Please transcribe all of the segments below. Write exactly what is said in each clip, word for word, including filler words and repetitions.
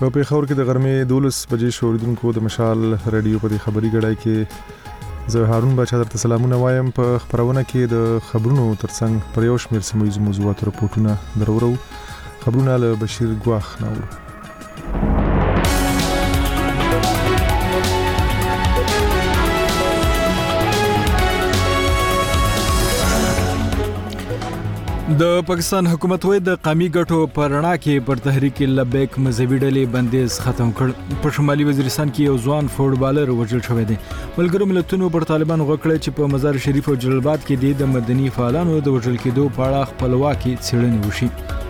په پیښور کې د غرمې دولس بجې شوریدونکو د مشال رادیو په خبري غړای کې زه هارون بچا درته سلامونه وایم. په خبرونه کې د خبرونو ترڅنګ پر یو شمېر سیمه موضوعات راپورټونه درورو. خبرونه له بشیر ګواخ ناوړو. د پاکستان حکومت وایي د قومي ګټو پر رڼا کې پر تحریک لبیک مذهبي ډلې بندیز ختم کړ. په شمالي وزیرستان کې یو ځوان فوټبالر وژل شوی دی. ملګرو ملتونو پر طالبان غوښتل چې په مزار شریف او جلال آباد کې د مدني فعالانو د وژل کېدو په اړه خپلواکي څېړنې وشي.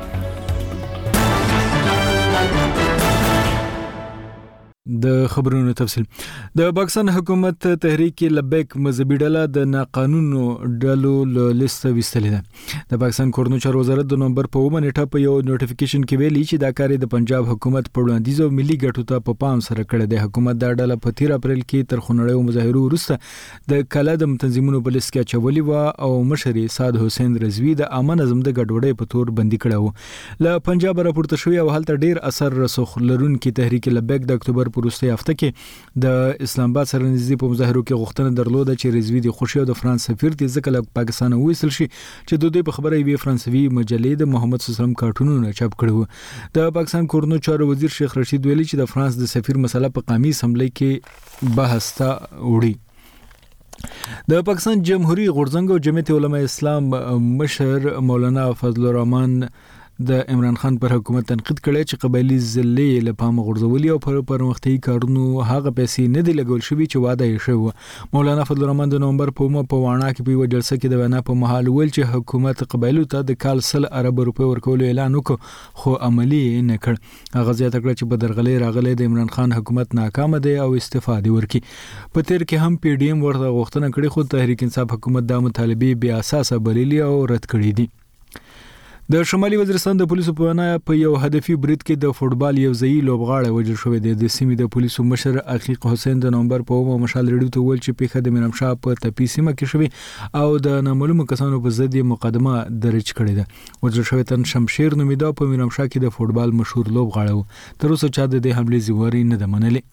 د خبرونو تفصیل. د پاکستان حکومت تحریک لبیک مذهبي ډله د ناقانونو ډلو له لیست ویستلې ده. د پاکستان کورنو چارو وزارت د نومبر په اومه نیټه په یو نوټیفیکیشن کې ویلي چې دا کار د پنجاب حکومت په وړاندیز او ملي ګټو ته په پام سره کړی دی. حکومت دا ډله په تیر اپریل کې تر خونړیو مظاهرو وروسته د کلدم تنظیمونو په لیست کې اچولې و او مشر سعد حسین رضوی د عامه نظم د ګډوډۍ په تور بندي کړی و. له پنجاب راپورته شوی او هلته ډیر اثر رسوخ لرونکي تحریک لبیک د اکتوبر په وروستۍ هفته کې د اسلام آباد سره نږدې په مظاهرو کې غوښتنه درلوده چې رضوی د خوشي او د فرانس سفیر د ځکه له پاکستان وېستل شي چې د دوی په خبره وی فرانسوي مجلې د محمد صلی الله علیه وسلم کارټونونه چاپ کړو. د پاکستان کورنو چارو وزیر شیخ رشید ویلي چې د فرانس د سفیر مسله په قومي اسمبلی کې بحث ته وړي. د پاکستان جمهوریت غورځنګ او جمعیت علماء اسلام مشر مولانا فضل الرحمن د عمران خان پر حکومت تنقید کړی چې قبایلی ضلع له پامه غورځولي او پر پرمختګي کارونو هغه پیسې نه دی لګول شوی چې وعده یې شوی. مولانا فضل الرحمن د نومبر په اومه په واڼه کې په یو جلسه کې د وینا په محل ویل چې حکومت قبایلو ته د کال سل ارب روپۍ ورکولو اعلان وکړ خو عملی نه کړ. هغه زیاته کړه چې په درغلې راغلي د عمران خان حکومت ناکام دی او استعفا دی ورکړي. په تیر کې هم پی ډی ایم ورته غوښتنه کړې خو تحریک انصاف حکومت دا مطالبه بیا اساسه بللي او رد کړې دي. د شمالي وزیرستان د پولیسو په وینا په یو هدفي برید کې د فوټبال یو ځای لوبغاړی وژل شوی دی. د سیمې د پولیسو مشر عقیق حسین د نومبر په اومه مشال ریډیو ته ویل چې پیښه د میرمشاه په تپي سیمه کې شوې او د نامعلومو کسانو په ضد مقدمه درج کړې ده. وژل شوی تن شمشیر نومیده په میرمشاه کې د فوټبال مشهور لوبغاړی و. تر اوسه چا د دې حملې زیوري نه ده منلې.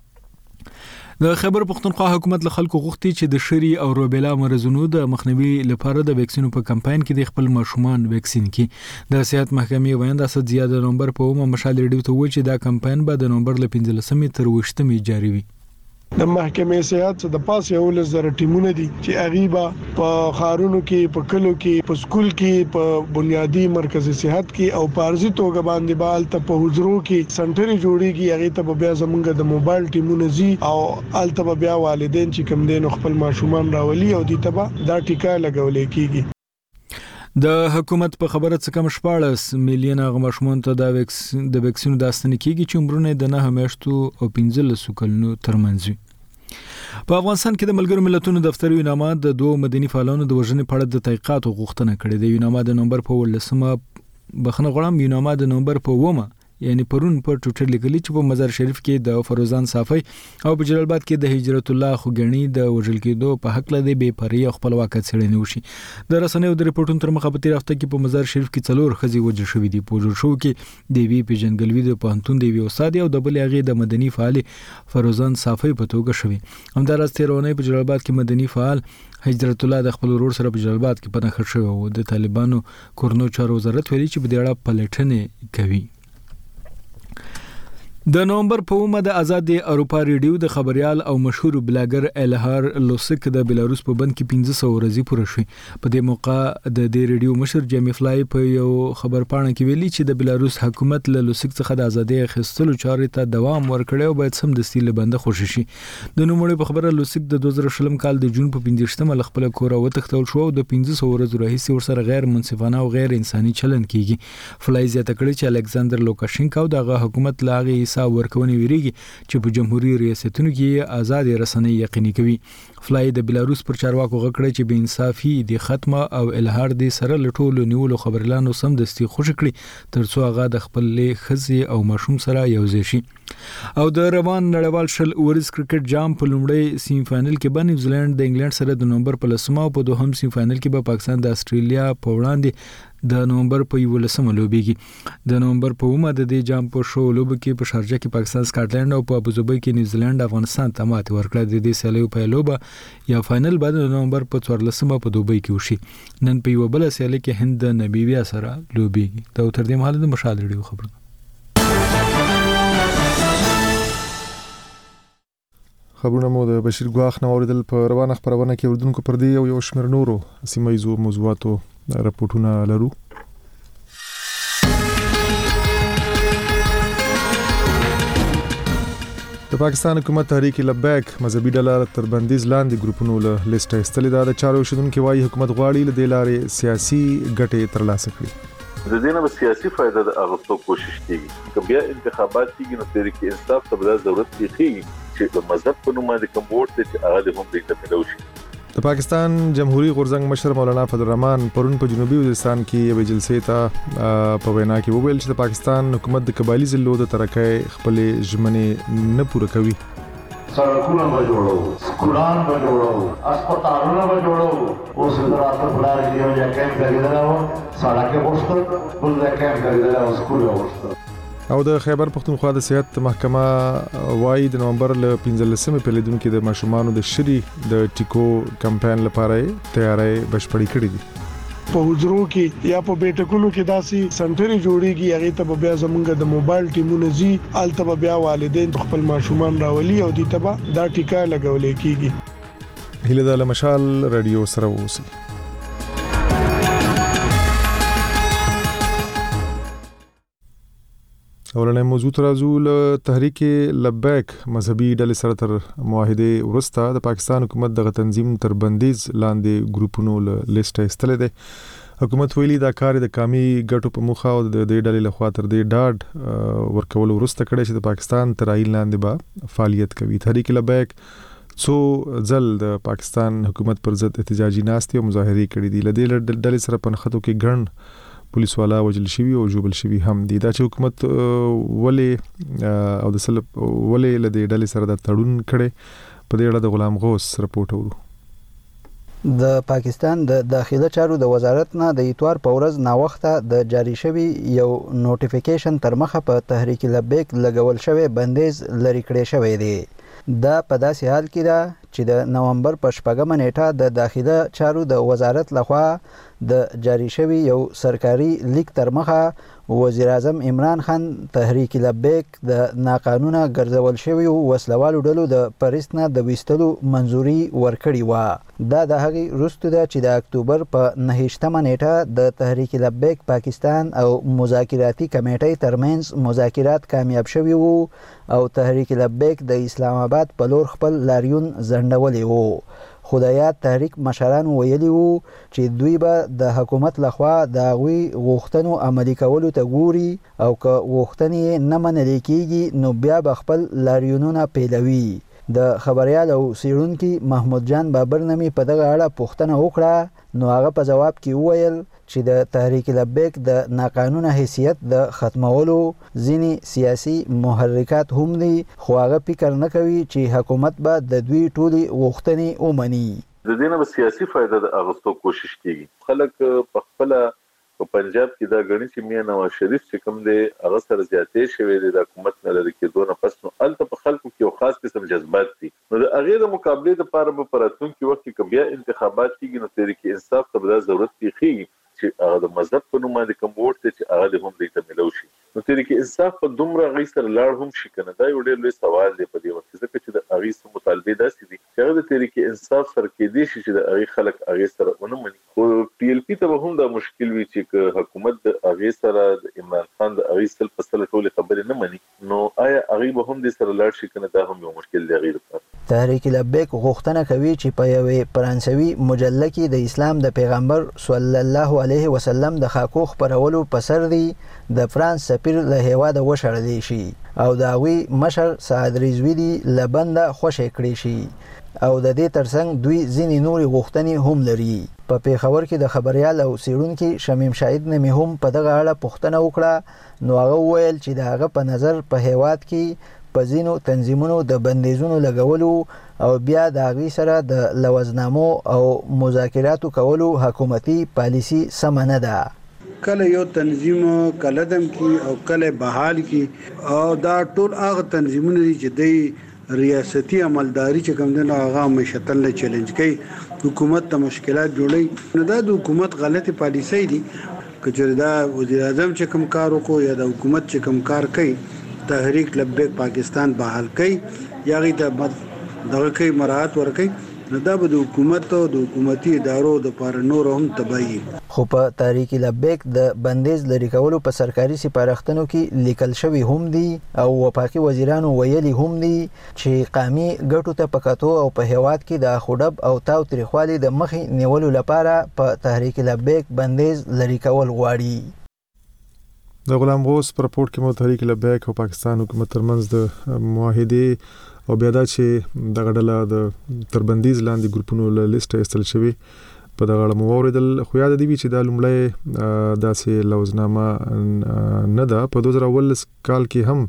د خیبر پختونخوا حکومت له خلکو غوښتي چې د شری او روبیلا مرزونو د مخنیوي لپاره د ویکسینو په کمپاین کې د خپل ماشومان ویکسین کړي. د صحت محکمې ویاند اسد زیاد د نومبر په اومه مشال ریډیو ته ویل چې دا کمپاین به د نومبر له پنځلسمې تر اوویشتمې جاري وي. د محکمې صحت د پاس یو لزر ټیمونه دي چې اغیبا په خارونو کې په کلو کې په سکول کې په بنیادی مرکز صحت کې او پارزي توګه باندې بال ته په حجرو کې سنټري جوړیږي. هغه ته بیا زمونږ د موبایل ټیمونه زی او الته بیا والدین چې کم دین خپل ماشومان راولي او دي تبا دا ټیکا لګولې کیږي. د حکومت په خبره څخه کم شپاړس میلیونه غمشمون ته د ویکسین د ویکسینو داستانه کیږي چې عمرونه د نه میاشتو او پنځلس کلونو ترمنځ وي. په افغانستان کې د ملګرو ملتونو دفتر یوناما د دوه مدني فعالانو د وژنې په اړه د تحقیقاتو غوښتنه کړې ده. یوناما د نومبر په ولسمه بخنه غړم یوناما د نومبر په ومه یعنی پرون په ټوټر لیکلي چې په مزار شریف کې د فروزان صافی او په جلال آباد کې د هجرت الله خوګنی د وژل کېدو په حق له دی بې پرې خپلواکه څېړنې وشي. د رسنیو د ریپورتونو تر مخه په تیر هفته کې په مزار شریف کې څلور ښځې وژل شوې دي. په وژل شو کې د وی پیژنګلوي د پوهنتون د وی استاد او د بل هغې د مدني فعال فروزان صافی په توګه شوې. همداراز تیرونه په جلال آباد کې مدني فعال هجرت الله د خپل ورور سره په جلال آباد کې پناه شوی او د طالبانو کورنو چارو وزارت ویلي چې په دې اړه پلټنې کوي. د نومبر په اومه د آزاد اروپا ریډیو د خبريال او مشهور بلاګر الهار لوسک د بلاروس په بند کې پنځه سوه ورځې پوره شوې. په دې موقع د دې ریډیو مشر جیمی فلای په یو خبر پاڼه کې ویلي چې د بلاروس حکومت له لوسک څخه د ازادي اخیستلو چارې ته دوام ورکړي او باید سم د ستیل بنده خوشی شي. د نوموړي په خبره لوسک د دوه زره شلم کال د جون په پنځشتمه ل خپل کور او تختول شو او د پنځه سوه ورځې راهیسې ورسره غیر منصفانه او غیر انساني چلند کیږي. فلای زیاته کړې چې الکساندر لوکاشینکو دغه حکومت لاغي حساب ورکونې ویریږي چې په جمهوریت ریاستونو کې آزاد رسنۍ یقیني کوي. فلای د بلاروس پر چارواکو غکړه چې بې انصافي د ختمه او الهار د سره لټولو نیولو خبرلانو سم دستي خوش کړي ترڅو هغه د خپل خزي او مشوم سره یوځای شي. او د روان نړیوال شل اورز کرکټ جام په لومړی سیمی فائنل کې به نیوزیلند د انګلند سره د نومبر په لسمه او په دوهم سیمی فائنل کې به پاکستان د استرالیا په وړاندې د نومبر په یولسمه لوبېږي. د نومبر په اومه د دې جام په شو لوبو کې په شارجه کې پاکستان سکاټلند او په ابوظبي کې نیوزیلند افغانستان ته ماتې ورکړه. د دې سیالیو په لوبه یا فائنل بعد د نومبر په څوارلسمه په دوبۍ کې وشي. نن په یو بل سیالي کې هند د نامبیا سره لوبېږي. دا تر دې مهاله د مشال ریډیو خبر. خبرونه مو د بشیر ګواخ نو اوریدل. په روانه خبرونه کې اردوونکو پر دی او یو شمېر نورو سیمایزو موضوعاتو راپورټونه لرو. د پاکستان حکومت تحریک لبیک مذهبي ډله تر بندیز لاندې ګروپونو له لیسټ ایستلې ده. د چارو شودونکو وايي حکومت غواړي له دې لارې سیاسي ګټې ترلاسه کړي. د دې نه به سیاسي فائدہ د اغوستو کوشش کیږي. که بیا انتخابات کیږي نو تحریک انصاف ته به ضرورت کیږي چې د مذهب په نوم باندې کوم ووټ چې هغه د هم دې ته ملوشي. د پاکستان جمهوریت غورځنګ مشر مولانا فضل الرحمن پرون په جنوبي وزیرستان کې یو جلسې ته په وینا کې وویل چې د پاکستان حکومت د قبایلی ضلعو د ترقۍ خپل ژمنې نه پوره کوي. سړکونه به جوړو، سکولان به جوړو، هسپتالونه به جوړو. اوس د راته بلار کې یو ځای کېم کېدل او سړک غوښتل، بل ځای کېم کېدل او سکول غوښتل. او د خیبر پختونخوا د صحت محکمه وايي د نومبر ل پنځلسمې په لیدونکو د ماشومانو د شری د ټیکو کمپاین لپاره تیاری بشپړی کړې دي. په حجرو کې یا په بیٹکونو کې داسې سنټري جوړیږي. هغه ته بیا زمونږ د موبایل ټیمونه زی الته بیا والدین خپل ماشومان راولي او دې ته دا ټیکا لګولې کیږي. هله د مشال رادیو سره اوسئ. اولنې موضوع ترازو له تحریک لبیک مذهبي ډلې سره تر معاهده ورسته د پاکستان حکومت د تنظیم تر بندیز لاندې ګروپونو له لیسټ ایستلې ده. حکومت ویلي دا کار د قومي ګټو په مخه او د دې ډلې لخوا تر دې ډاډ ورکول ورسته کړي چې د پاکستان تر آئین لاندې به فعالیت کوي. تحریک لبیک څو ځل د پاکستان حکومت پر ضد احتجاجي ناستې او مظاهرې کړې دي. لدې ډلې سره په نخښتو کې ګڼ پولیس والا وجل شوی او جوبل شوی هم دي. دا چې حکومت ولې او د سلب ولې له دې ډلې سره د تړون کړي په دې اړه د غلام غوث رپورټ ورو. د پاکستان د داخله چارو د وزارت نه د اتوار په ورځ ناوخته د جاری شوی یو نوټیفیکیشن تر مخه په تحریک لبیک لګول شوی بندیز لري کړی شوی دی. دا په داسې حال کې ده چې د نومبر په شپږمه نیټه د داخله چارو د وزارت لخوا د جاری شوی یو سرکاري لیک تر مخه وزیر اعظم عمران خان تحریک لبیک د ناقانونه ګرځول شوی وسلوالو ډلو د پرستنه د وستلو منځوري ورکړی و. دا د هغې وروسته ده چې د اکتوبر په نهشتمه نیټه د تحریک لبیک پاکستان او مذاکراتي کمیټې ترمنځ مذاکرات کامیاب شوي وو او تحریک لبیک د اسلام آباد په لور خپل لاریون ځنډولی وو. خو د یاد تحریک مشران ویلي وو چې دوی به د حکومت لخوا د هغوی غوښتنو عملي کولو ته ګوري او که غوښتنې نه منل کېږي نو بیا به خپل لاریونونه پیلوي. د خبریال او څېړونکي محمود جان بابرنمي په دغه اړه پوښتنه وکړه نو هغه په جواب کې وویل چې د تحریک لبیک د ناقانونه حیثیت د ختمولو ځینې سیاسي محرکات هم دي خو هغه فکر نه کوي چې حکومت به د دوی ټولې غوښتنې ومني. د دې نه به سیاسي فائدہ د اغوستو کوشش کیږي. خلک په خپل په پنجاب کې دا غني چې میا نواز شریف چې کوم دی هغه سره زیاتې شوی دی د حکومت نه لري کېدو نه پس نو الته په خلکو کې یو خاص قسم جذبات دي. نو د هغې د مقابلې لپاره به په راتلونکي وخت کې بیا انتخابات کېږي نو تحریک انصاف ته به دا ضرورت کېږي چې هغه د مذهب په نوم باندې کوم ووټ دی چې هغه هم دې ته ملوشي. نو تحریک انصاف په دومره هغې سره لاړ هم شي که نه دا یو ډېر لوی سوال دی په دې وخت کې ځکه چې د هغې څه مطالبې داسې دي چې هغه د تحریک انصاف سره کېدی شي چې د هغې خلک هغې سره ونه مني. خو پی ایل پي ته به هم دا مشکل وي چې که حکومت د هغې سره د عمران خان د هغې سل په سله ټولې خبرې نه مني نو آیا هغې به هم دې سره لاړ شي که نه دا هم یو مشکل دی هغې لپاره. تحریک لبیک غوښتنه کوي چې په یوې فرانسوي مجله کې د اسلام د پیغمبر صلی الله علیه وسلم د خاکو خپرولو په سر دی د فرانس سفیر له هیواده وشړلی شي او د هغوی مشر سعد رضوي له بنده خوشې کړی شي او د دې ترڅنګ دوی ځینې نورې غوښتنې هم لري. په پیښور کې د خبریال او څېړونکي شمیم شاهد نه مې هم په دغه اړه پوښتنه وکړه نو هغه وویل چې د هغه په نظر په هیواد کې په ځینو تنظیمونو د بندیزونو لګولو او بیا د هغوی سره د لوزنامو او مذاکراتو کولو حکومتي پالیسي سمه نه ده. کله یو تنظیم کله دم کی او کله بحال کی او دا ټول هغه تنظیمونه دي چې د ریاستي عملداري چې کوم دغه هغه مشتل له چیلنج کوي حکومت ته مشکلات جوړي. نو دا د حکومت غلطي پالیسي دي. کچره دا وزیر اعظم چې کوم کار وکړي یا د حکومت چې کوم کار کوي تحریک لبیک پاکستان بحال کوي یا غي د دغه کوي مراعات ورکوي نو دا به د حکومت او د حکومتي ادارو د پاره نور هم تبعي. خو په تحریک لبیک د بندیز لري کولو په سرکاري سپارښتنو کې لیکل شوی هم دي او وفاقي وزیرانو ویلي هم دي چې قامي ګټو ته پکاتو او په هیواد کې د خودب او تاو تریخوالي د مخې نیولو لپاره په تحریک لبیک بندیز لري کول غواړي. د غلام غوث پر رپورت کې مو تحریک لبیک او پاکستان حکومت ترمنځ د معاهده او بیا دا چې د غډله د تربندیز لاندې ګروپونو له لیسټ ایستل شوی په دغه اړه مو واورېدل. خو یاد دی چې دا لومړی داسې لوزنامه نه ده. په دوه زره اوولس کال کې هم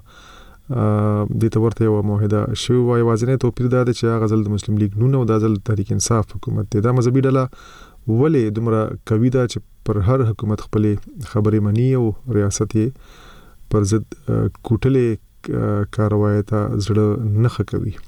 دې ته ورته یوه معاهده شوې وه. یوازینی توپیر دا دی چې هغه ځل د مسلم لیګ نون او دا ځل تحریک انصاف حکومت دی. دا مذهبي ډله ولې دومره قوي ده چې پر هر حکومت خپلې خبرې مني او ریاست یې پر ضد کوټلې کاروایی ته زړه نه ښه کوي.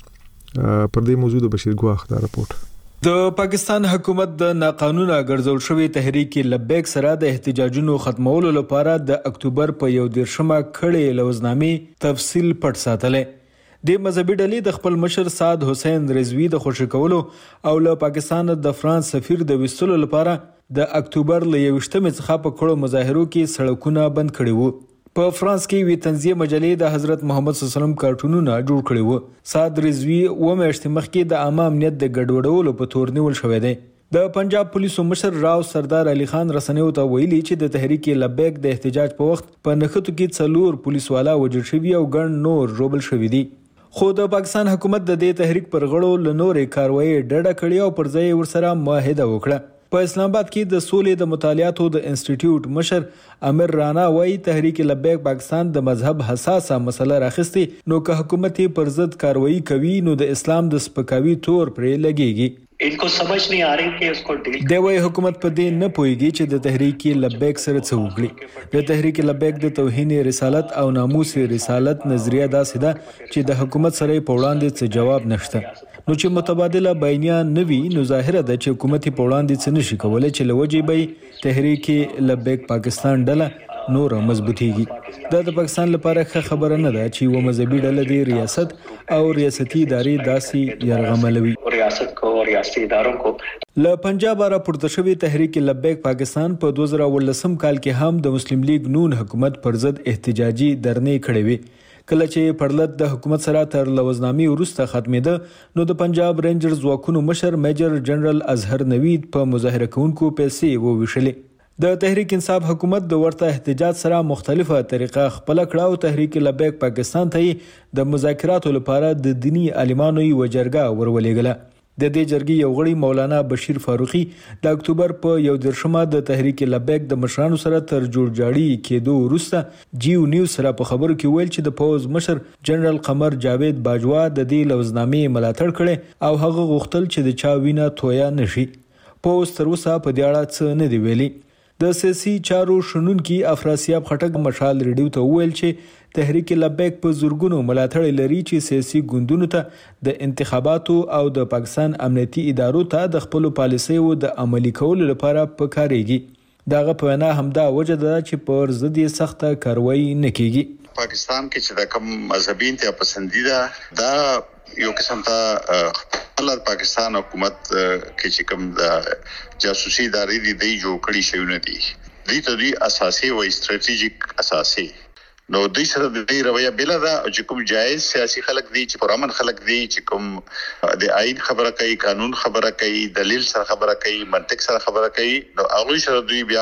پر دې موضوع د بشیر ګواخ دا رپورت. د پاکستان حکومت د ناقانونه ګرځول شوی تحریک لبیک سره د احتجاجونو ختمولو لپاره د اکتوبر په یو دیرشمه کړې لوزنامې تفصیل پټ ساتلې. د مذهبي ډلې د خپل مشر سعد حسین رضوی د خوشی کولو او له پاکستان د فرانس سفیر د وستلو لپاره د اکتوبر له یوشتمې څخه په کړو مظاهرو کې سړکونه بند کړي وو. په فرانس کې وی تنزیه مجلې د حضرت محمد صلی الله علیه وسلم کارټونونه جوړ کړي وو. سعد رضوی و میاشتې مخکې د عامه امنیت د ګډوډولو په تور نیول شوی دی. د پنجاب پولیسو مشر راو سردار علي خان رسنیو ته ویلي چې د تحریک لبیک د احتجاج په وخت په نښتو کې څلور پولیس والا وژل شوي او ګڼ نور ژوبل شوي دي. خو د پاکستان حکومت د دې تحریک پر غړو له نورې کاروایی ډډه کړې او پر ځای ورسره معاهده وکړه. په اسلام آباد کې د سولې د مطالعاتو د انسټیټیوټ مشر امیر رانا وایي تحریک لبیک پاکستان د مذهب حساسه مسله راخستي نو که حکومت پر ضد کاروایی کوي نو د اسلام د سپکاوي تور پرې لګيږي. इनको समझ नहीं आ रही कि उसको डील د وای حکومت په دې نه پويږي چې د تحریک لبیک سره څه وکړي. د تحریک لبیک د توهین رسالت او ناموس رسالت نظریه داسې ده چې د حکومت سره په وړاندې څه جواب نشته. نو چې متبادله بیانیه نوي نو ظاهره ده چې حکومت په وړاندې څه نشي کولای چې لوجې به تحریک لبیک پاکستان ډله نور مضبوطیږي. دا د پاکستان لپاره ښه خبره نه ده چې و مذهبي ډله د ریاست او ریاستي ادارې داسې یرغملوي. ریاست کو او ریاستي ادارو کو له پنجاب راپورته شوی تحریک لبیک پاکستان په دوه زره اوولسم کال کې هم د مسلم لیگ نون حکومت پر ضد احتجاجي درنې کړې وي. کله چې پرلط د حکومت سره تر لوزنامې وروسته ختمېده نو د پنجاب رینجرز ځواکونو مشر میجر جنرال اظهر نوید په مظاهره کوونکو پیسې وویشلې. د تحریک انصاف حکومت د ورته احتجاج سره مختلفه طریقه خپل کړه او تحریک لبیک پاکستان ته د مذاکراتو لپاره د دینی عالمانو یو جرګه ورولېګله. د دې جرګې یو غړي مولانا بشیر فاروقي د اکتوبر په یو دیرشمه د تحریک لبیک د مشرانو سره تر جوړجاړي کېدو وروسته جیو نیوز سره په خبرو کې ویل چې د پوز مشر جنرال قمر جاوید باجوا د دې لوزنامې ملاتړ کړي او هغه غوښتل چې د چا وینه تویا نشي. پوز تر اوسه په دې اړه څه نه دی ویلي. د سیاسي چارو شنونکي افراسیاب خټک مشال ریډیو ته ویل چې تحریک لبیک په زورګونو ملاتړ لري چې سیاسي ګوندونو ته د انتخاباتو او د پاکستان امنیتي ادارو ته د خپل پالیسیو د عملي کولو لپاره پکارېږي. داغه په وینا همدا وجه ده چې پر ضد یې سخته کاروایی نه کیږي. پاکستان کې چې د کوم مذهبي انتها پسندیده دا یو قسم ته خپل پاکستان حکومت کې چې کوم د جاسوسي ادارې دي د جوړ کړي شوی نه دي. دې ته دی اساسي او استراتیژیک اساسي نو د سره د رویه بل دا چې کوم جایز سیاسي خلک دي چې پرامن خلک دي چې کوم د آئین خبره کوي قانون خبره کوي دلیل سره خبره کوي منطق سره خبره کوي نو هغه سره دوی بیا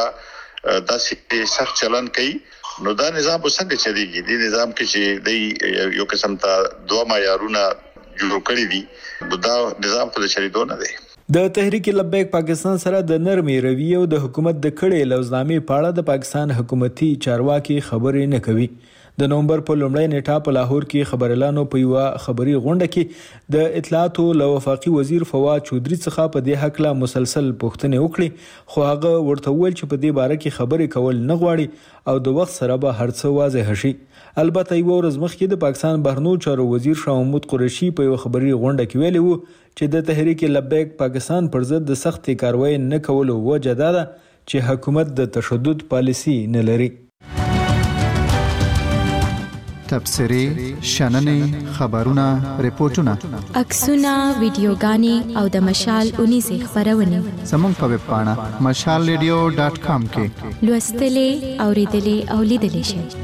داسې سخت چلن کوي. نو دا نظام په څنګه چلیږي؟ د نظام کې چې د یو قسم ته دوه معیارونه جوړ کړی دي دا نظام په چلیدو نه دی. د تحریک لبیک پاکستان سره د نرمي رویه او د حکومت د کړې لوزنامې په اړه د پاکستان حکومتي چارواکي خبرې نه کوي. د نومبر په لومړۍ نیټه په لاهور کې خبريالانو په یو خبري غونډه کې د اطلاعاتو له وفاقي وزیر فواد چودري څخه په دې حق لا مسلسل پوښتنې وکړي، خو هغه ورته وویل چې په دې باره کې خبرې کول نه غواړي او د وخت سره به هر څه واضح شي. البته یو ورځ مخکې د پاکستان بهرنیو چارو وزیر شاه محمود قریشي په یو خبري غونډه کې ویلي وو چې د تحریک لبیک پاکستان پر ضد د سختې کاروایی نه کولو وجه دا ده چې حکومت د تشدد پالیسي نه لري. تبصرې، شننې، خبرونه، ریپورتونه، عکسونه، ویډیوګانې او د مشال اونیزې خپرونې زموږ په ویب پاڼه مشال ریډیو ډاټ کام کې لوستلې، اوریدلې او لیدلې شئ.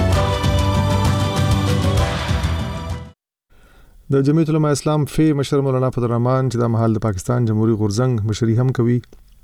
د جمعیت العلماء اسلام فی مشر مولانا فضل الرحمن چې د مهال د پاکستان جمهوریت غورځنګ مشري هم کوي،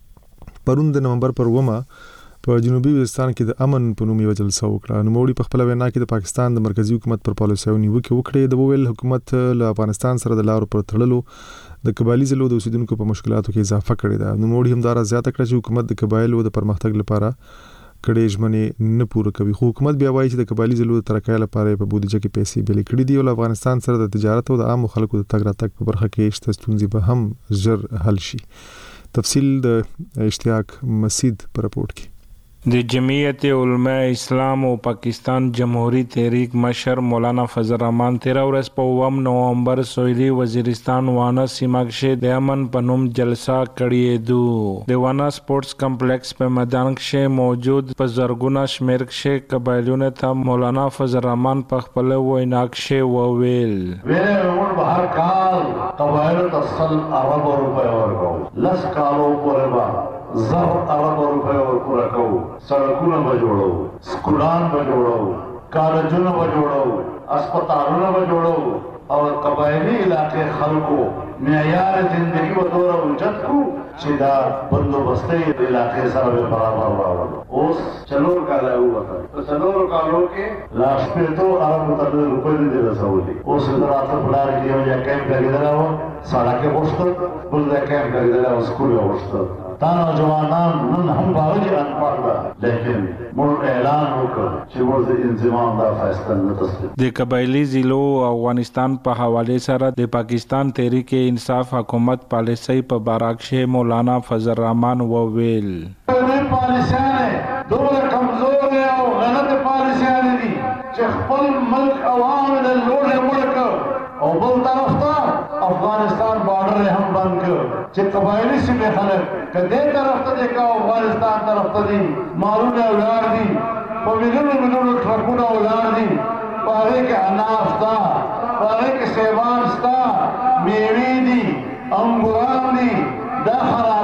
پرون د نومبر پر اومه په جنوبي وزیرستان کې د امن په نوم یو جلسه وکړه. نوموړي په خپل وینا کې د پاکستان د مرکزی حکومت پر پالیسیو نیوکه وکړه. د ویل حکومت له افغانستان سره د لارو پر تړلو د قبایلی ضلعو د اوسیدونکو په مشکلاتو کې اضافه کړې ده. نوموړي همدارا زیاته کړه چې حکومت د قبایلو د پرمختګ لپاره کړي ژمنې نه پوره کوي، خو حکومت بیا وایي چې د قبایلی ضلعو د ترقۍ لپاره په بودیجه کې پیسې بلې کړې دي او افغانستان سره د تجارت او د عام خلکو د تګ راتګ په برخه کې شته ستونزې به هم ژر حل شي. تفصیل د اشتیاق مسید پر رپورت کې. د جمعیت علماء اسلام او پاکستان جمهوری تحریک مشر مولانا فضل الرحمن تیرہ ورځ په اووم نومبر سویلي وزیرستان وانا سیمه کې د امن په نوم جلسه کړې ده. د وانا سپورتس کمپلیکس په میدان کې موجود په زرګونه شمېر کې قبایلونو ته مولانا فضل الرحمن په خپل وینا کې وویل ویل به هر کال قبایلو ته سل ارب روپۍ ورکوو، لس کالو پورې به زر ارب روپۍ ورکوو کوو، سړکونه به جوړو، سکولان به جوړو، کالجونه به جوړو، اسپتالونه به جوړو او قبایلی علاقې خلکو معیار زندگی به دوره اوچت کو چې دا بندوبستي علاقې سره به برابر راوړو. اوس څلور کاله وکړ، په څلورو کالو کې لا شپېتو ارب روپۍ دې رسولي. اوس د راته بلار کې یو ځای کیمپ لګېدلی و، سړک یې غوښته، بل ځای کیمپ لګېدلی و، سکول یې غوښته. تا نوجوانان نن هم باغ کې انپړ ده، لیکن موږ اعلان وکړ چې موږ د انضمام دا فیصله نه تسلیم. د قبایلی ضلعو افغانستان په حواله سره د پاکستان تحریک انصاف حکومت پالیسي په باره کې مولانا فضل الرحمن وویل دې پالیسیانه دومره کمزورې او غلط پالیسیانه دي چې خپل ملک عوام د لوړې مړ او بل طرف ته افغانستان بارډر هم بند کړ چې قبایلی سیمې خلک کدی طرف ته د افغانستان طرف ته دي، مالونه ولاړ دي، په ملیونو ملیونو ټرکونه ولاړ دي، په هغې کې انار شته، په هغې کې سیبان شته، میوې دي، انګوران دي، دا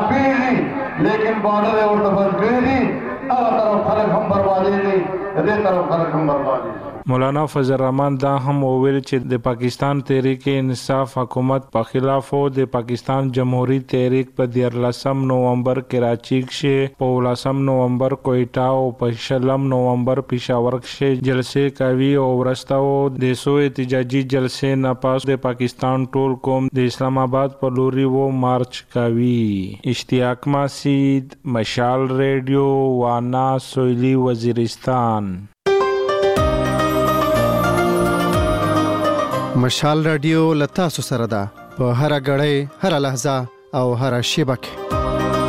خرابېږي، لیکن بارډر یې ورته بند کړی دي. هغه طرف خلک هم بربادېږي، د دې طرف خلک هم بربادېږي. مولانا فضل الرحمن دا هم وویل چې د پاکستان تحریک انصاف حکومت په خلاف او د پاکستان جمهوری تحریک په دیارلسم نومبر کراچي کې، په ولسم نومبر کوئټه او په شلم نومبر پېښور کې جلسې کوي او ورسته د سو احتجاجي جلسې نه پاس د پاکستان ټول قوم د اسلام آباد په لوري وو مارچ کوي. اشتیاق مسید، مشال ریډیو، وانا، سویلي وزیرستان. مشال رادیو لتا سو سره ده په هر غړې، هر لحظه او هر شیبه کې.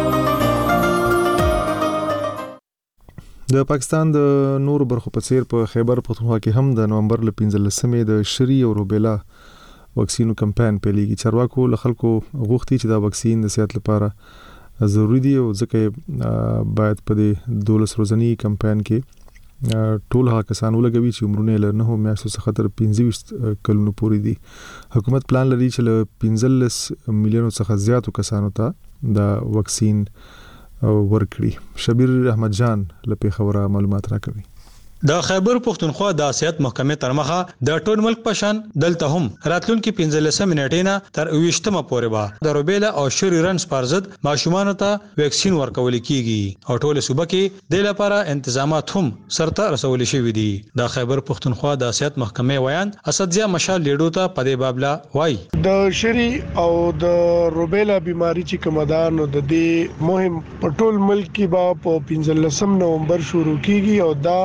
د پاکستان د نورو برخو په څیر په خیبر پختونخوا کې هم د نومبر ل پنځلسمې د شری او روبیلا واکسینو کمپاین پیلېږي. چارواکو له خلکو غوښتي چې دا واکسین د صحت لپاره ضروری دی او ځکه باید په دې دولس ورځنی کمپاین کې ټول هغه کسان ولګوي چې عمرونه له نه میاشتو څخه تر پنځه کلونو پورې دي. حکومت پلان لري چې له پنځلس میلیونو څخه زیاتو کسانو ته دا واکسین ورکړي. شبیر احمد جان له پیښوره معلومات راکوي. د خیبر پختونخوا د سیاست محکمې تر مخه د ټول ملک پشان دلته هم راتلونکي پنځلسم منټې نه تر اوویشتمه پورې به د روبیلا او شری رنز پر ضد ماشومان ته ویکسین ورکول کیږي او ټول صوبه کې د لپاره تنظیمات هم سرته رسول شوي دي. د خیبر پختونخوا د سیاست محکمې ویان اسدزیا مشال لیډو ته په دې بابلا وای د شری او د روبیلا بیماری چې کومدان د دې مهم په ټول ملک کې به په پنځلسم نومبر شروع کیږي او دا مهم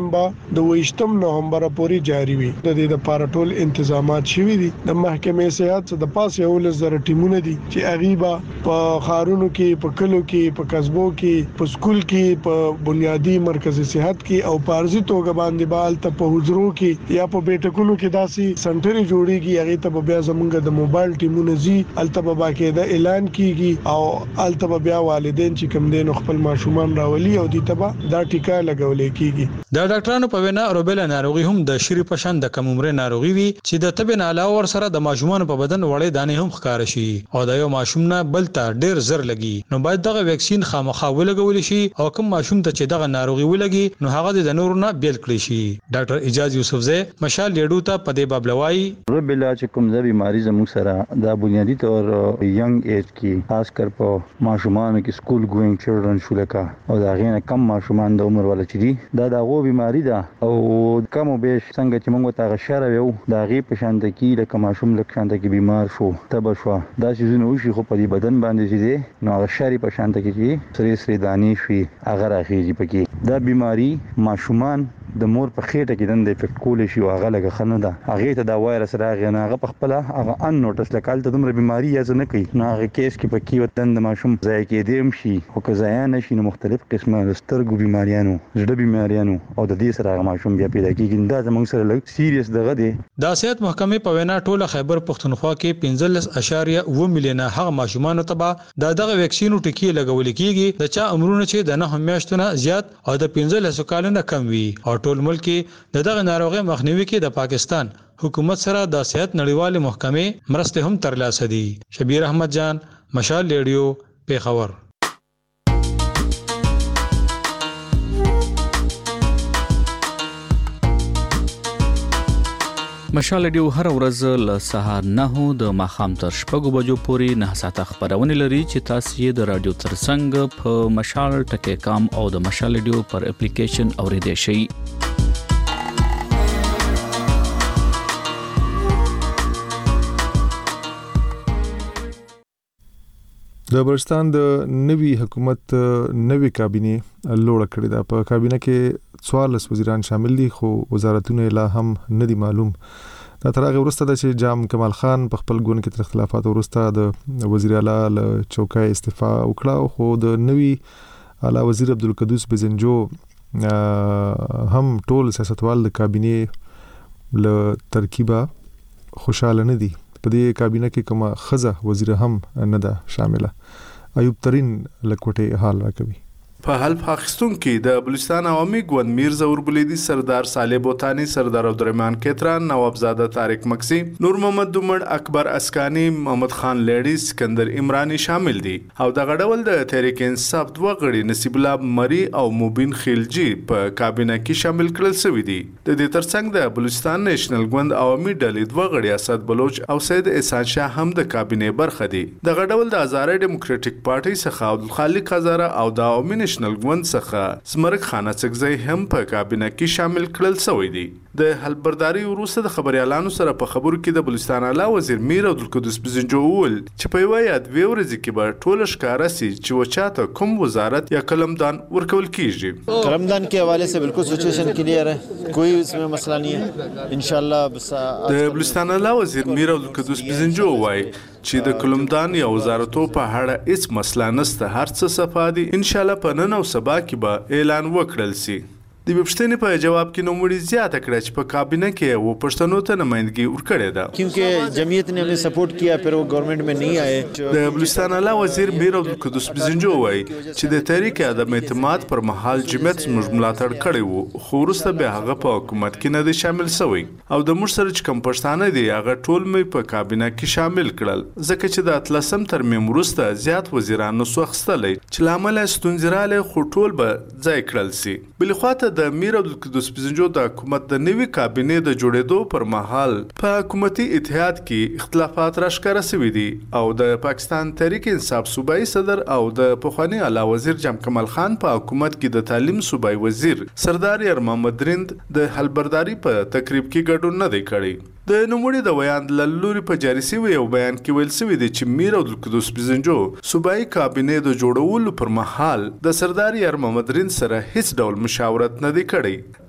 تنظیم با د ویشتم نومبر پورې جاری وي. د دې لپاره ټول تنظیمات شوي دي. د محکمې صحت د پاسه یو لزر ټیمونه دي چې اغیبا په خارونو کې، په کلو کې، په قصبو کې، په سکول کې، په بنیادی مرکزی صحت کې او پارزي توګه باندې بال ته په حضورو کې یا په بیٹکونو کې داسي سنټري جوړيږي. هغه ته بیا زمونږ د موبایل ټیمونه زی الته باقاعده اعلان کیږي او الته بیا والدین چې کوم دین خپل ماشومان راولي او دې تبا دا ټیکا لګولې کیږي. د ډاکټرانو په وینا روبیلا ناروغي هم د شری پشان د کم عمر ناروغي وي چې د تبه نه علاوه ور سره د ماشومان په بدن وړې دانې هم ښکار شي او د یو ماشوم نه بل ته ډیر زر لګي. نو باید دغه ویکسین خامخا ولګول شي او کوم ماشوم ته چې دغه ناروغي ولګي نو هغه د نورو نه بیل کړی شي. ډاکټر اجاز یوسفزی مشال لیډو ته په دې بابلوای روبیلا چې کوم ځبي مریض موږ سره د بنیادی تور ینګ ایج کې خاص کر په ماشومان کې سکول ګوینګ چلډرن شولکا او دا غینه کم ماشومان د عمر ول چې دي دا دغه بیماری ده او کوم به څنګه چې موږ ته غشره وو دا غي په شان د کې لکه ماشوم لکه شان د کې بیمار شو تبه شو دا چې نو شي خو په دې بدن باندې چې دي نو غشري په شان د کې سری سری دانی شي هغه راخیږي پکې دا بیماری ماشومان د مور په خېټه کې دند افیکټ کول شي او هغه لګه خنه ده هغه ته دا وایرس راغی نه هغه په خپل هغه ان نوټس لکال ته دومره بیماری یا نه کوي نو هغه کیس کې پکې وتن د ماشوم ځای کې دیم شي او که ځای نه شي نو مختلف قسمه سترګو بیماریانو زړه بیماریانو او د دې سره هغه ماشوم بیا پیدا کیږي دا زموږ سره لږ سیریس دغه دی. د صحت محکمې په وینا ټوله خیبر پښتونخوا کې پنځلس اعشاریه اووه میلیونه هغه ماشومان ته د دغه ویکسینو ټکی لګول کیږي د چا عمرونه چې د نه میاشتونه زیات او د پنځلس کالونو کم وي او ټول ملک کې د دغه ناروغي مخنیوي کې د پاکستان حکومت سره د صحت نړیوال محکمې مرسته هم ترلاسه دي. شبیر احمد جان مشال ریډیو پیښور. مشال ډیو هر ورځ له سهار نه د ماخام تر شپږو بجو پورې نه ساعته خبرونه لري چې تاسو یې د رادیو ترڅنګ په مشال ټکی کام او د مشال ډیو پر اپلیکیشن اوریدئ شئ. د بلوچستان د نوي حکومت نوي کابینه لوړ کړی دا په کابینه کې څوارلس وزیران شامل دي خو وزارتونه لا هم نه دي معلوم. دا تر هغه وروسته د چې جام کمال خان په خپل ګوند کې تر اختلافات وروسته د وزیر اعلی له چوکۍ استعفا وکړه خو د نوي اعلی وزیر عبدالقدوس بزنجو هم ټول سیاستوال د کابینه له ترکیبه خوشاله نه دي. په دې کابینه کې کومه خزه وزیر هم نه ده شامله. ایوب ترين لکوټه حال راکوي. په حلف اخیستون کې د بلوچستان عوامي ګوند میرزا اوربلیدي سردار صالح بوتانی سردار عبدالرحمن کتران نوابزاده طارق مکسی نور محمد دومړ اکبر اسکانی محمد خان لیډي سکندر عمرانی شامل دي او د غډول د تحریک انصاف دوه غړي نصیب الله مری او مبین خلجی په کابینه کې شامل کړل شوی دي. د دې ترڅنګ د بلوچستان نېشنل ګوند عوامي ډلې دوه غړي اسد بلوچ او سید احسان شاه هم د کابینه برخه دي. د غډول د هزاره ډیموکراټک پارټي څخه عبدالخالق هزاره او د عوامي نېشنل ګوند څخه سمرک خانه څکزی هم په کابینه کې شامل کړل شوی دی. د حلبرداري وروسته د خبريالانو سره په خبرو کې د بلوچستان اعلی وزیر میر عبدالقدوس بزنجو وویل چې په یوه یا دوه ورځې کې به ټول ښکاره سي چې وچاته کوم وزارت یا قلمدان ورکول کیږي. قلمدان के हवाले से बिल्कुल सिचुएशन क्लियर है, कोई इसमें मसला नहीं है इंशाल्लाह. د بلوچستان اعلی وزیر میر عبدالقدوس بزنجو وایي چې د قلمدان یا وزارتو په اړه هیڅ مسله نشته, هر څه صفا دي. ان شاء الله په نن او سبا کې به اعلان وکړل سي. د پښتنې په جواب کې نوموړي زیاته کړه چې په کابینه کې و پښتنو ته نمائندګي ورکړې ده क्योंकि जमीयत ने हमें सपोर्ट किया फिर वो गवर्नमेंट में नहीं आए. د بلوچستان اعلی وزیر میر عبدالقدوس بزنجو وایي چې د تحریک عدم اعتماد پر مهال جمعیت زموږ ملاتړ کړی وو خو وروسته بیا هغه په حکومت کې نه دی شامل شوی او د موږ سره چې کوم پښتانه دي هغه ټول مې په کابینه کې شامل کړل ځکه چې د اتلسم ترمیم وروسته زیات وزیران نسو اخیستلی چې له امله ستونزې راغلې خو ټول به ځای کړل سي. بلې خواته د میر عبدالقدوس بزنجو د حکومت د نوي کابینې د جوړېدو پر مهال په حکومتي اتحاد کې اختلافات راښکاره شوي دي او د پاکستان تحریک انصاف صوبایي صدر او د پخواني اعلی وزیر جام کمال خان په حکومت کې د تعلیم صوبایي وزیر سردار یار محمد رند د حلبرداري په تقریب کې ګډون نه دی کړی. د نوموړي د بیان له لوري په جاري شوي یو بیان کې ویل شوي دی چې میر عبدالقدوس بزنجو صوبایي کابینې د جوړولو پر مهال د سردار یار محمد رند سره هیڅ ډول مشاورت نه دی کړی.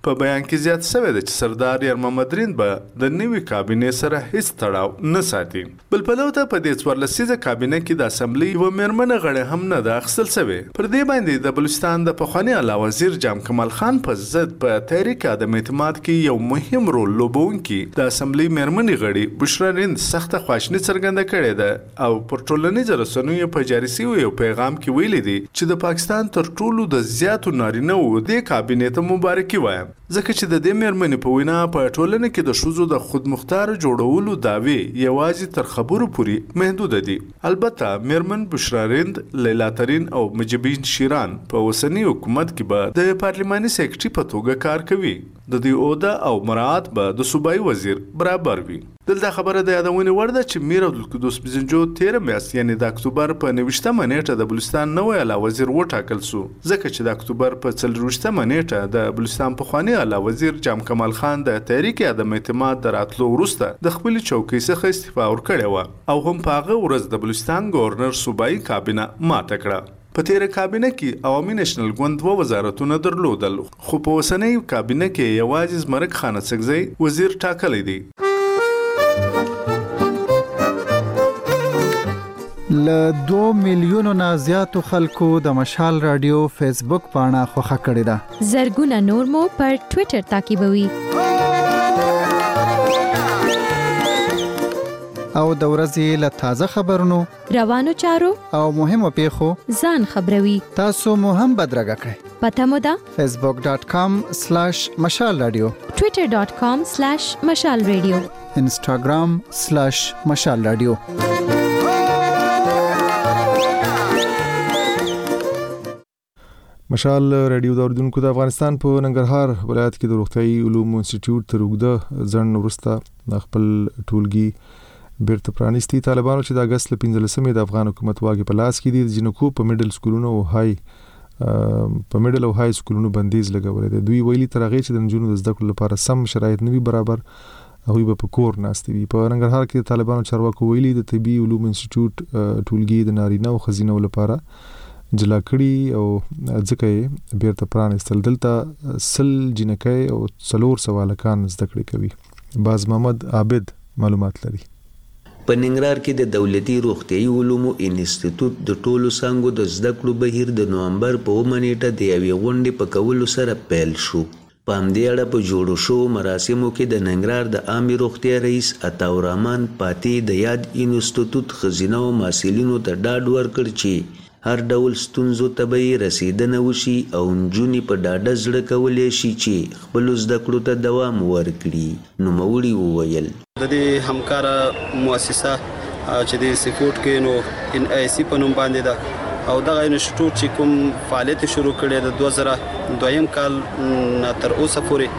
په بیان کې زیات شوی دی چې سردار یار محمد رین به د نوي کابینې سره هیڅ تړاو نه ساتي. بل پلو ته په دې څوارلسیزه کابینه کې د اسمبلی یوه میرمنه غړې هم نه ده اخیستل شوې. پر دې باندې د بلوچستان د پخواني اعلی وزیر جام کمال خان په ضد په تحریک عدم اعتماد کې یو مهم رول لوبونکي د اسمبلی میرمنې غړي بشرا رین سخته خواشیني څرګنده کړې ده او پر ټولنیزو رسنیو په جاري شوي یو پیغام کې ویلي دي چې د پاکستان تر ټولو د زیاتو نارینه‌و دې کابینې ته مبارکي وایم ځکه چې د دې میرمنې په وینا په ټولنه کې د ښځو د خودمختار جوړولو دعوی یوازې تر خبرو پورې محدود دي. البته میرمن بشرا رند، لیلا ترین او مجبین شیران په اوسنی حکومت کې به د پارلماني سیکرټري په توګه کار کوي. د دې عہده او مراعات به د صوبایي وزیر برابر وي. دلته خبره د یادونې وړ ده چې میر عبدالقدوس بزنجو تیره میاشت یعنې د اکتوبر په نویشتمه نیټه د بلوچستان نوی اعلی وزیر وټاکل سو ځکه چې د اکتوبر په څلرویشتمه نیټه د بلوچستان پخواني اعلی وزیر جام کمال خان د تحریک عدم اعتماد د راتلو وروسته د خپلې چوکۍ څخه استعفا ورکړې وه او هم په هغه ورځ د بلوچستان ګورنر صوبایي کابینه ماته کړه. په تیره کابینه کې عوامي نېشنل ګوند دوه وزارتونه درلودل خو په اوسنۍ کابینه کې یوازې زمرک خان اڅکزی وزیر ټاکلی دی. له دوه میلیونو نه زیاتو خلکو د مشال رادیو فیسبوک پاڼه خوښه کړې ده. زرګونه نور مو پر ټوئیټر تعقیبوي. او د ورځې له تازه خبرونو، روانو چارو او مهمو پیښو ځان خبروي. تاسو مو هم بدرګه کړئ. پته مو ده فیسبوک ډاٹ کام سلیش مشال رادیو، ټوئیټر ډاٹ کام سلیش مشال رادیو، انسټاګرام سلیش مشال رادیو. مشال رادیو د اردوونکو د افغانستان په ننګرهار ولایت کې د روغتیايي علومو انسټیټیوټ تر اوږده ځنډ وروسته خپل ټولګي بیرته پرانیستي. طالبانو چې د اګست له پنځلسمې د افغان حکومت واګې په لاس کې دي، د جنکو په میډل سکولونو او های په میډل او های سکولونو بندیز لګولې ده. دوی ویلي تر هغې چې د نجونو د زده کړو لپاره سم شرایط نه وي برابر، هغوی به په کور ناستې وي. په ننګرهار کې د طالبانو چارواکو ویلي د طبي علومو انسټیټیوټ ټولګي د نارینه او ښځینه لپاره جلا کړي او ځکه یې بیرته پرانیستل. دلته سل جنکۍ او څلور سوه هلکان زده کړې کوي. باز محمد عابد معلومات لري. په ننګرهار کې د دولتي روغتیايي علومو انسټیټیوټ د ټولو څانګو د زده کړو بهیر د نومبر په اوومه نیټه د یوې غونډې په کولو سره پیل شو. په همدې اړه په جوړو شوو مراسمو کې د ننګرهار د عامې روغتیا رئیس عطاالرحمن پاتې د یاد انسټیټیوټ ښځینه او محصلینو ته ډاډ ورکړ چې هر ډول ستونزو ته به یې رسیدنه وشي او نجونې په ډاډه زړه کولی شي چې خپلو زده کړو ته دوام ورکړي. نوموړي وویل د دې همکاره مؤسسه چې د سپورټ کې نو ان ای سی په نوم باندې ده او دغه انسټیټیوټ چې کوم فعالیت شروع کړی د دوه زره دویم کال تر اوسه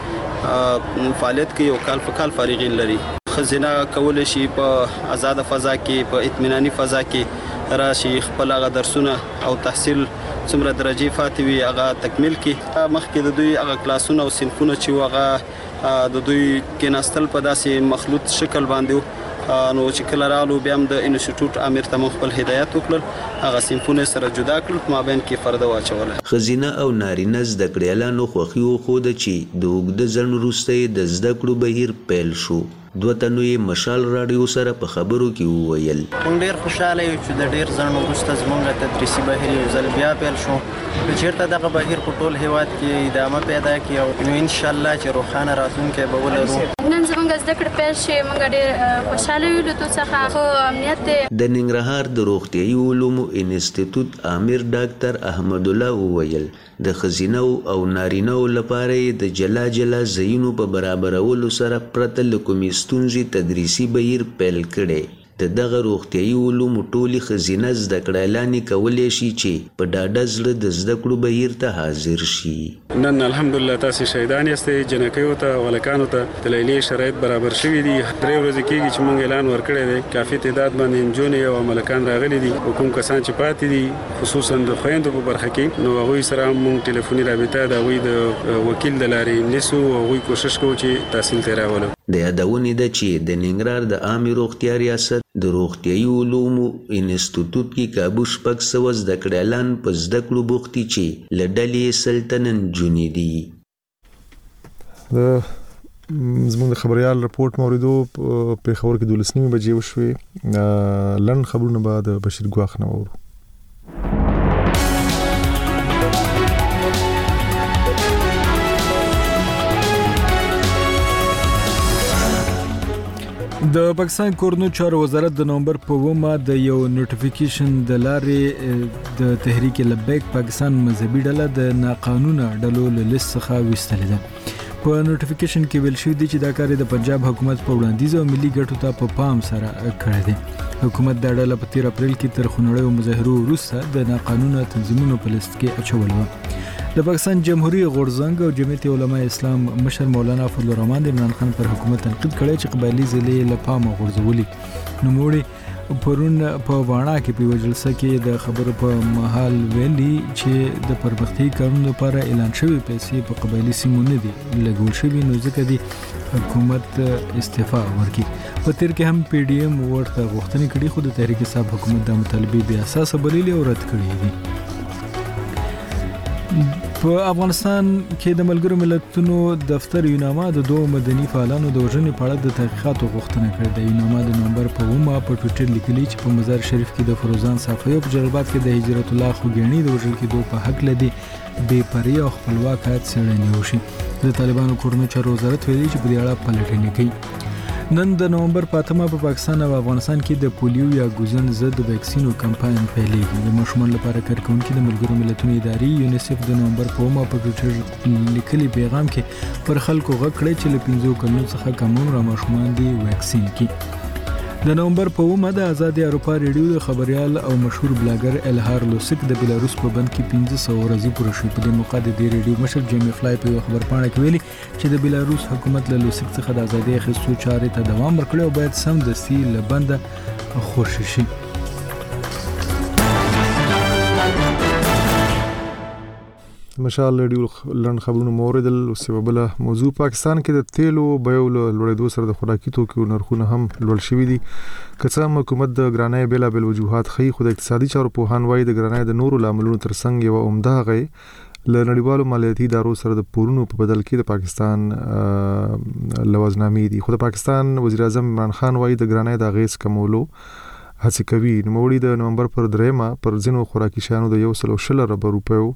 پورې فعالیت کې یو کال په کال فارغین لري. ښځینه کولی شي په آزاده فضا کې په اطمیناني فضا کې راشي خپل هغه درسونه او تحصیل څومره درجې فاتې وي هغه تکمیل کړي. مخکې د دوی هغه کلاسونه او صنفونه چې هغه د دوی کېناستل په داسې مخلوط شکل باندې نو چې کله راغلو بیا هم د انسټیټیوټ امیر ته خپل هدایت وکړل، هغه صنفونه سره جدا کړل، په مابین کې پرده واچوله. ښځینه او نارینه زده کړیالانو خوښي وښوده چې د اوږده ځنډ وروسته د زده کړو بهیر پیل شو. دوه تنو یې مشال راډیو سره په خبرو کې وویل موږ ډېر خوشاله یو چې د ډېر ځنډ وروسته زموږ تدریسي بهیر یو ځل بیا پیل شو. که چېرته دغه بهیر په ټول هیواد کې ادامه پیدا کړي نو انشاءالله چې روښانه راتلونکی به ولرو. نن زموږ زده کړې پیل شوې، موږ ډېر خوشاله یو له تو څخه خو امنیت دی. د ننګرهار د روغتیايي علومو انسټیټیوټ امیر ډاکټر احمد الله وویل د ښځینه او نارینه لپاره د جلا جلا ځایونو په برابرولو سره پرته له کومې ستونزې تدریسي بهیر پیل کړی. د دغه روغتیايي علومو ټولې ښځینه زده کړیالانې کولی شي چې په ډاډه زړه د زده کړو بهیر ته حاضر شي. نن الحمدلله تاسې شهیدان یاستئ، جنکیو ته او هلکانو ته د لیلیې شرایط برابر شوي دي. درې ورځې کېږي چې موږ اعلان ورکړی دی، کافي تعداد باندې نجونې او هلکان راغلي دي. کوم کسان چې پاتې دي خصوصا د خویندو په برخه کې نو هغوی سره هم موږ ټلیفوني رابطه د هغوی د وکیل د لارې نیسو او هغوی کوشش کوو چې تحصیل ته راولو. د یادونې ده چې د ننګرهار د عامې روغتیا ریاست د روغتیايي علومو انسټیټیوټ کې کابو شپږ سوه زده کړیالان په زده کړو بوخت دي چې له ډلې سل تنه نجونې دي. زموږ د خبريال رپورت موریدو په خبر کې دولسنیمه بجې وشوي لن خبرونه بعد بشیر ګواخ نه وورو. د پاکستان کورنو چارو وزارت د نومبر په ومه د یو نوټیفیکیشن د لارې د تحریک لبیک پاکستان مذهبي ډله د ناقانونه ډلو له لیست څخه وستلې ده. په نوټیفیکیشن کې ویل شوی دی چې دا کار د پنجاب حکومت په وړاندیز او ملي ګټو ته په پام سره کړی دی. حکومت دا ډله په تیر اپریل کې تر خونړیو مظاهرو وروسته د ناقانونه تنظیمونو په لیست کې اچولې وه. د پاکستان جمهوریت غورځنګ او جمعیت علماء اسلام مشر مولانا فضل الرحمن د عمران خان پر حکومت تنقید کړی چې قبایلی ضلع له پامه غورځولي. نوموړي پرون په واڼه کې په جلسه کې د خبرو په محل ویلي چې د پرمختګي کارونو لپاره اعلان شوی پیسې په قبایلی سیمو نه دي لګول شوی، نو ځکه دی حکومت استعفا ورکړي. په تیر کې هم پی ډی ایم ورته غوښتنې کړې خو د تحریک صاحب حکومت د مطالبې بیا اساس بللي او رد کړې دي. په افغانستان کې د ملګرو ملتونو دفتر یوناما د دوه مدني فعالانو د وژنې په اړه د تحقیقاتو غوښتنه کړې ده. یوناما د نومبر په اومه په ټویټر لیکلي چې په مزار شریف کې د فروزان صافی او په جلال کې د هجرت الله خوګیڼي د وژل کېدو په حق لدی بې پرې او خپلواکه څېړنې وشي. د طالبانو کورنیو چارو وزارت ویلي چې په دې اړه پلټنې کوي. نن د نومبر په اتمه په پاکستان او افغانستان کې د پولیو یا ګوزن ضد ویکسینو کمپاین پیلېږي. د ماشومان لپاره کارکونکي د ملګرو ملتونو ادارې یونیسف د نومبر په اومه په ټویټر لیکلي پیغام کې پر خلکو غږ کړی چې له پنځو کلونو څخه کم عمره ماشومان دي ویکسین کړي. د نومبر په اومه د آزادي اروپا ریډیو د خبريال او مشهور بلاګر الهار لوسک د بلاروس په بند کې پنځه سوه ورځې پوره شوې. په دې موقع د دې ریډیو مشر جیمی فلای په خبر پاڼه کې ویلي چې د بلاروس حکومت له لوسک څخه د آزادي اخیستو چارې ته دوام ورکړي او باید سمدستي له بنده خوشي شي. مشال ریډیو لن خبرونه موریدل او سببله موضوع پاکستان کې د تیلو بیو لوړېدو سره د خوراکي توکو نرخونه هم لوړ شوي دي. که څه هم حکومت د ګرانۍ بېلابېل وجوهات ښیي خو د اقتصادي چارو پوهان وایي د ګرانۍ د نورو لاملونو ترڅنګ یوه عمده هغې له نړیوالو مالیاتي ادارو سره د پورونو په بدل کې د پاکستان لوازنامې دي. خو د پاکستان وزیر اعظم عمران خان وایي د ګرانۍ د اغېز کمولو هڅې کوي. نوموړي د نومبر پر دریمه پر ځینو خوراکي شیانو د یو سل او شل اربه روپیو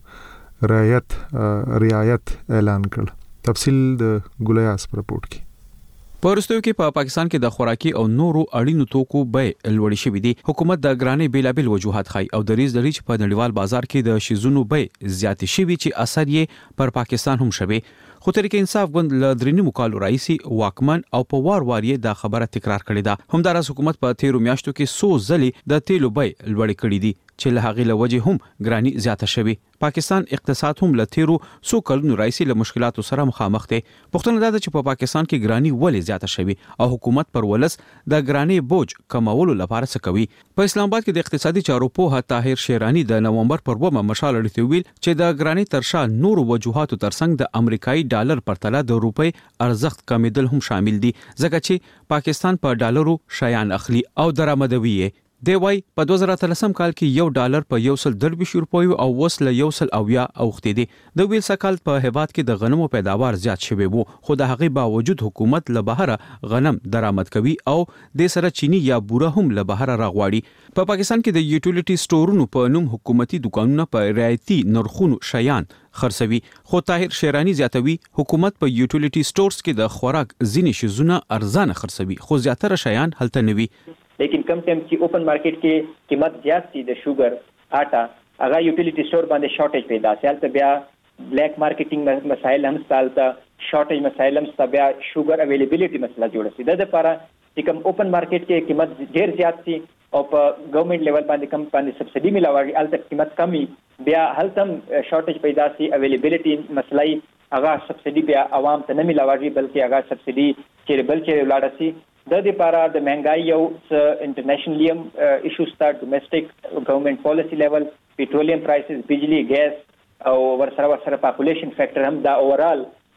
رعایت رعایت اعلان کړ. تفصیل د ګولیاس پر رپورت کې. په وروستیو کې په پاکستان کې د خوراکي او نورو اړینو توکو بیې لوړې شوې دي. حکومت د ګرانۍ بیلابل وجوهات ښیي او د ریز د ریچ په نړیوال بازار کې د شیزونو بیې زیاتې شوي چې اثر یې پر پاکستان هم شوی. خو تحریک انصاف ګوند له درنیمو کالو راځي واکمن او په وار وار یې دا خبره تکرار کړې ده. همداراز حکومت په تیرو میاشتو کې سو ځلې د تیلو بیې لوړې کړې دي چې له هغې له وجې هم ګرانی زیاته شوي. پاکستان اقتصاد هم له تیرو څو کلونو راځي له مشکلاتو سره مخامخ دی. پوښتنه دا ده چې په پاکستان کې ګرانی ولې زیاته شوي او حکومت پر ولس د ګرانی بوج کمولو لپاره څه کوي. په اسلام آباد کې د اقتصادي چارو پوهه طاهر شیرانی د نومبر پر اوومه مشال اړیته ویل چې د ګرانی ترشا نورو وجوهاتو ترڅنګ د امریکایي ډالر پرتله د روپی ارزښت کمیدل هم شامل دي ځکه چې پاکستان په ډالرو شیان اخلي او درآمدوي. دی وای په دوه زره اتلسم کال کې یو ډالر په یو سل درویشت روپیو او اوس له یو سل اویا اوښتې دي. د ویل سکال په هیواد کې د غنمو پیداوار زیات شوی وو خو د هغې باوجود حکومت له بهره غنم درآمد کوي او د سره چینی یا بوره هم له بهره راغواړي. په پا پاکستان کې د یوټیلیټي سټورونو په نوم حکومتي دکانونه په رعایتي نرخونو شیان خرڅوي. خو طاهر شیرانی زیاتوي حکومت په یوټیلیټي سټورز کې د خوراک ځینې شیزونه ارزانه خرڅوي خو زیاتره شیان هلته نه وي. لیکن کم ټایم چې اوپن مارکیټ کې قیمت زیات شي د شوګر آټا هغه یوټیلیټي سٹور باندې شارټیج پیدا شي. هلته بیا بلیک مارکیټینګ مسایل هم ستالته شارټیج مسایل هم ستا بیا شوګر اویلیبিলিټي مسله جوړه شي. د لپاره چې کوم اوپن مارکیټ کې قیمت ډیر زیات شي او په ګورنمنت لیول باندې کم باندې سبسډي ملاوي هلته قیمت کمی بیا هلته شارټیج پیدا شي اویلیبিলিټي مسلای هغه سبسډي بیا عوام ته نه ملاوي بلکې هغه سبسډي چې بل چې ولاړ شي. د دې لپاره د مهنګای یو انټرنیشنلی هم ایشوز تا ډومېسټک ګورنمنت پالیسی لیول پیټرولیم پرایسز بجلی ګیس او ورسره ورسره پاپولیشن فیکٹر هم دا اورال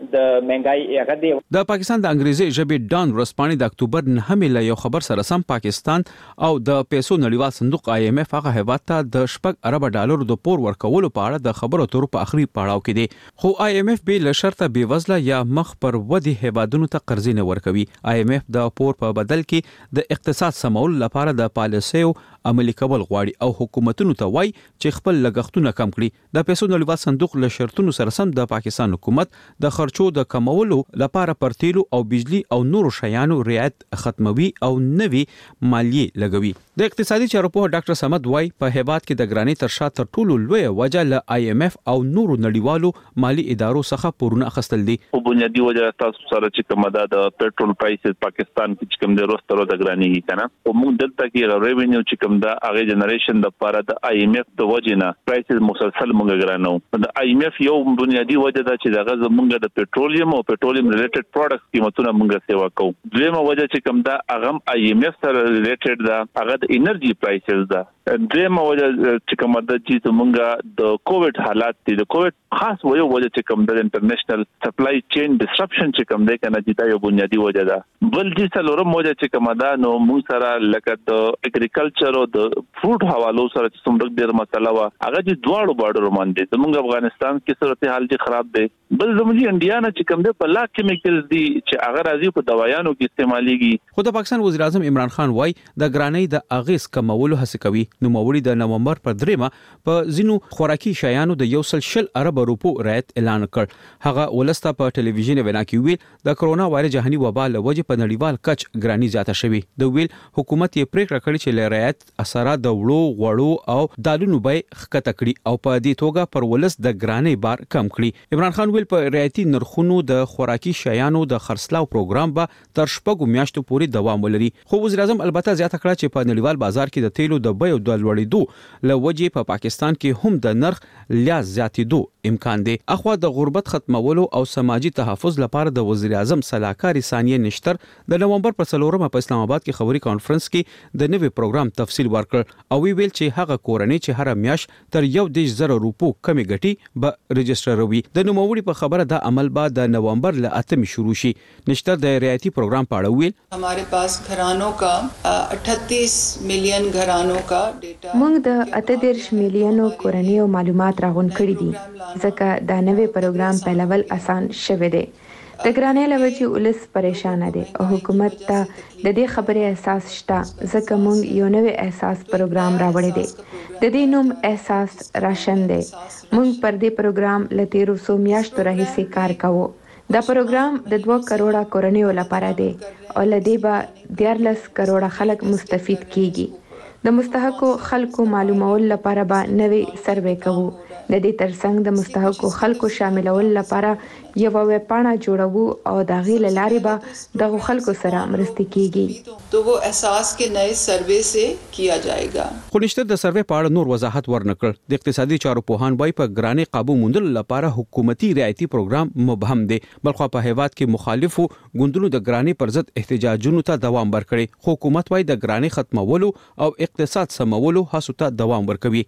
د مهنګای هغه دی. د پاکستان د انګریزي ژبې ډان ورسپانې د اکتوبر نهمې له یو خبر سره سم پاکستان او د پیسو نړیوال صندوق آی ایم ایف هغه هیواد ته د شپږ ارب ډالر د پور ورکولو په اړه د خبرو اترو په اخري پړاو کې دی. خو آی ایم ایف به له شرطه بې وزله یا مخ پر ودی هیوادونو ته قرضې نه ورکوي. آی ایم ایف د پور په بدل کې د اقتصاد سمول لپاره د پالیسیو عملي کول غواړي او حکومتونو ته وایي چې خپل لګښتونه کم کړي. د پیسو نړیوال صندوق له شرطونو سره سم د پاکستان حکومت د خرچو د کمولو لپاره پر تیلو او بجلی او نورو شیانو رعایت ختموي او نوي مالیې لګوي. د اقتصادي چارو په ډاکټر صمد وای په هیواد کې د ګرانی تر شا تر ټولو لوی وجه له آی ایم ایف او نورو نړیوالو مالی ادارو څخه پورونه اخیستل دي. په بنیادی وجه تاسو سره چې کومه د پېټرول پرایسز پاکستان کې کوم د روسترو د ګرانی کنه او موږ دلته کې ریوینیو چې کوم د هغه جنریشن د لپاره د آی ایم ایف د وجه نه پرایسز مسلسل موږ ګرانو. د آی ایم ایف یو بنیادی وجه دا چې دغه زمونږ د پېټرولیم او پېټرولیم ریلیټډ پروډکټس قیمتونه موږ سیوا کوو. دویمه وجه چې کوم دا هغه آی ایم ایف سره ریلیټډ دا هغه د انرژي پرایسز دا. دویمه وجه چې کوم د چې موږ د کووډ حالات دي د کووډ خاص وجه وجه چې کوم د انټرنیشنل سپلای چین ډسرپشن چې کوم دی کنه چې دا یو بنیادی وجه ده. بل دې څلورم وجه چې کوم دا نو موږ سره لکه د اګریکلچر او د فروټ حوالو سره چې څومره ډیر مسله وا هغه چې دواړو بارډر باندې زموږ افغانستان کې صورتحال چې خراب دی. بل زموږ انډیا نه چې کوم دی په لا کیمیکلز دي چې هغه راځي په دوايانو کې استعماليږي. خو د پاکستان وزیر اعظم عمران خان وای د ګرانی د اغیز کمولو هڅه کوي. نو موري د نومبر پر دریمه په زینو خوراکي شیانو د یو سل شل ارب روپو رعایت اعلان کړ. هغه ولسته په ټلویزیون وینا کې ویل د کرونا وایرس جهاني وبا له وجې په نړیوال کچ ګرانی زیاته شوې. د ویل حکومت یې پریکړه کړې چې له رعایت اثرات د وړو غوړو او دالونو به خکته کړي او په دې توګه پر ولس د ګرانی بار کم کړي. عمران خان ویل په رعایتي نرخونو د خوراکي شیانو د خرڅلاو پروګرام به تر شپږو میاشتو پورې دوام ولري. خو وزیر اعظم البته زیاته کړه چې په نړیوال بازار کې د تیلو د بیو د لوړېدو له وجې په پاکستان کې هم د نرخ لیا زیاتېدو امکان دی. اخوا د غربت ختمولو او سماجی تحفظ لپاره د وزیر اعظم صلاحکار ثانیه نشتر د نومبر پر څلورمه په اسلام آباد کې خبري کانفرنس کې د نوي پروګرام تفصیل ورکړ او وی ویل چې هغه کورنۍ چې هر میاش تر یو دیش زره روپو کمی ګټي به رجستروي. د نوموړي په خبره دا عمل بعد د نومبر ل اتمې شروع شي. نشتر د رعایتي پروګرام په اړه ویل हमारे पास घरानों का अठतीस मिलियन घरानों का डेटा موږ د اتدیرش میلیونو کورنیو معلومات راغون کړي دي ځکه دا نوی پروګرام پیلول آسان شوه دی. د ګرانۍ له وجې ولس پریشان دي او حکومت ته د دې خبرې احساس شته ځکه موږ یو نوی احساس پروګرام راوړی دی. د دې نوم احساس راشن دی. موږ پر دې پروګرام له تیرو څو میاشتو راهیسې کار کوو. دا پروګرام د دوه کروڑه کورنیو لپاره دی او له دې به دیارلس کروڑه خلک مستفید کیږي. د مستحقو خلکو معلومول لپاره به نوی سروې کوو. د دې ترڅنګ د مستحقو خلکو شاملول لپاره یو ویبپاڼه جوړوو او د غیله لارې به دغه خلکو سره مرسته کیږي. تو وہ احساس کے نئے سروے سے کیا جائے گا. خو نشته د سروې په اړه نور وضاحت ورنکړ. د اقتصادي چارو پوهان وایي په ګرانۍ قابو موندلو لپاره حکومتي رعایتي پروګرام مبهم دی. بلخو په هیواد کې مخالفو ګوندونو د ګرانۍ پر ضد احتجاجونو ته دوام ورکړي. خو حکومت وایي د ګرانۍ ختمولو او اقتصاد سمولو هڅو ته دوام ورکوي.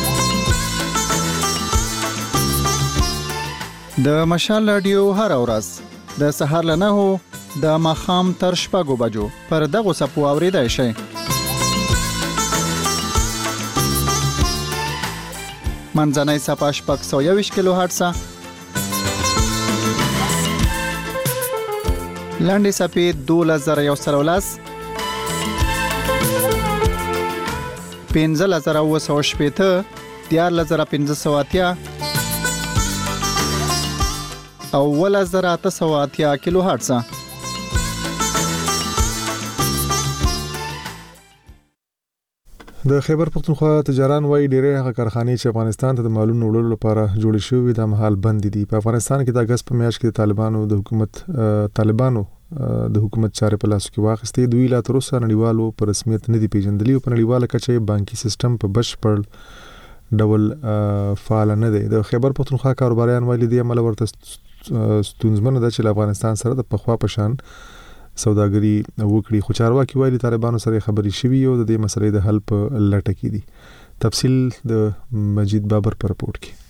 د مشال رادیو هر ورځ د سهار له نهو د ماښام تر شپږو بجو پر دغه سپو اوریدای شئ. منځنۍ صفحه شپږ سوه یوویشت کیلو هرتز، لاندې صفحې دولس زره یو سل او لس، پنځلس زره اووه سوه شپېته، دیارلس زره پنځه سوه اتیا او ولس زره اته سوه اتیا کیلو هرتز. د خیبر پختونخوا تجاران وایي ډېرې هغه کارخانې چې افغانستان ته د مالونو وړلو لپاره جوړې شوې د مهال بند دي. په افغانستان کې د اگست په میاشت کې د طالبانو د حکومت طالبانو د حکومت چارې په لاس کې واخیستې. دوی لا تر اوسه نړیوالو په رسمیت نه دي پیژندلي او په نړیواله کچه بانکي سیستم په بشپړ ډول فعال نه دی. د خیبر پختونخوا کاروباریان وایي دې عمل ورته ستونزمنه ده چې افغانستان سره د پخوا په شان سوداګري وکړي. خو چارواکي وایي طالبانو سره خبرې شوي او د دې مسلې د حل په لټه کې دي. تفصیل د مجید بابر پر رپورت کې.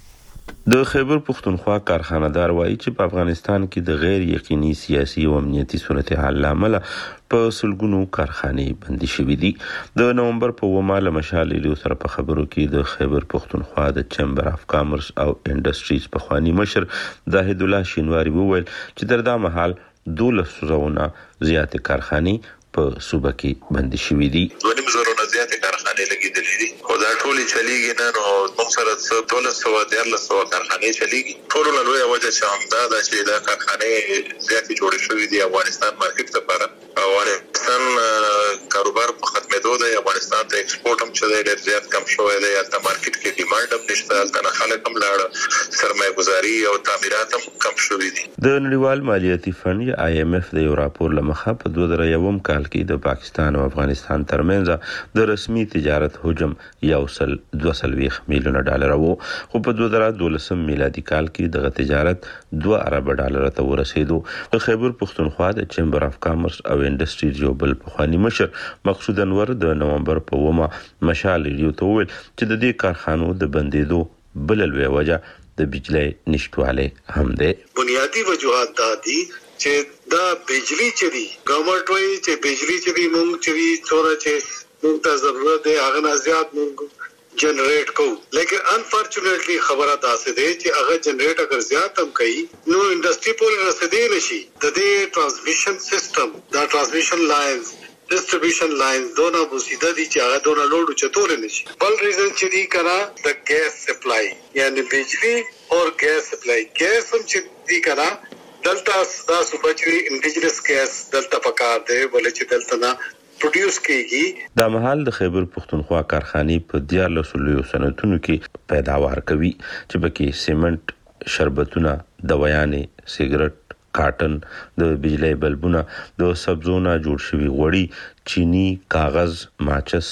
د خیبر پښتونخوا کارخانه‌دار وایي چې په افغانستان کې د غیر یقیني سیاسي او امنیتي صورتحال لامل په سلګونو کارخانې بندي شوې دي. د نومبر په اوومه له مشال ریډیو سره په خبرو کې د خیبر پښتونخوا د چمبر اف کامرس او انډستریز پخوانی مشر زاهد الله شینواری وویل چې تر دا مهال دولس سوزونه زیاتې کارخانې په صوبه کې بندي شوې دي. ونیم زرونه زیاتې کارخانې لګېدلې دي خو دا ټولې چلیږي نه، نو موږ سره څه دولس سوه دیارلس سوه کارخانې چلیږي. ټولو نه لویه وجه چې همدا ده چې دا کارخانې زیاتې جوړې شوې دي افغانستان مارکیټ لپاره. افغانستان کاروبار په ختمېدو دی، افغانستان ته ایکسپورټ هم چې دی ډېر زیات کم شوی دی، هلته مارکیټ کې ډیمانډ هم نشته، هلته نه خلک هم لاړه، سرمایه ګزاري او تعمیرات هم کم شوي دي. د نړیوال مالیاتي فنډ یا آی ایم اف د یو راپور له مخه په دوه زره یوم کال کې د پاکستان او افغانستان ترمنځ د رسمي تجارت حجم یو سل دوه څلوېښت میلیونه ډالر وو، خو په دوه زره دولسم میلادي کال کې دغه تجارت دوه ارب ډالر ته ورسېدو. د خیبر پښتونخوا د چمبر اف کامرس او انډستریز یو بل پخوانی مشر مقصود انور د نومبر په اوومه مشال ریډیو ته وویل چې د دې کارخانو د بندېدو بل لویه وجه د بجلی نشتوالی هم دی. بنیادی وجوهات دا دي چې دا بجلی چې دی ګورنمنت وایي چې بجلی چې دی مونږ چې دی څوره چې مونږ ته ضرورت دی هغه نه زیات مونږ جنریټ کو، لیکن انفارچونیټلی خبره داسې دی چې هغه جنریټ اگر زیات هم کوي نو انډستری پورې رسیدي نشي. د دې ټرانسمیشن سیستم دا ټرانسمیشن لاینز ډسټریبیوشن لاینز دونه بوسیده دي چې هغه دونه لوډ چتول نشي. بل ریزن چې دی کنه د ګیس سپلای یعنی بجلی او ګیس سپلای ګیس هم چې دی کنه دلته دا صوبچوي انډیجنس ګیس دلته پکار دی ولې چې دلته نه پروډوس کیږي. دا مهال د خیبر پښتونخوا کارخانې په دیارلس لویو صنعتونو کې پیداوار کوي چې پکې سیمنټ، شربتونه، دوایانې، سیګرټ، کاټن، د بجلی بلبونه، د سبزونه جوړ شوي غوړي، چینی، کاغذ، ماچس،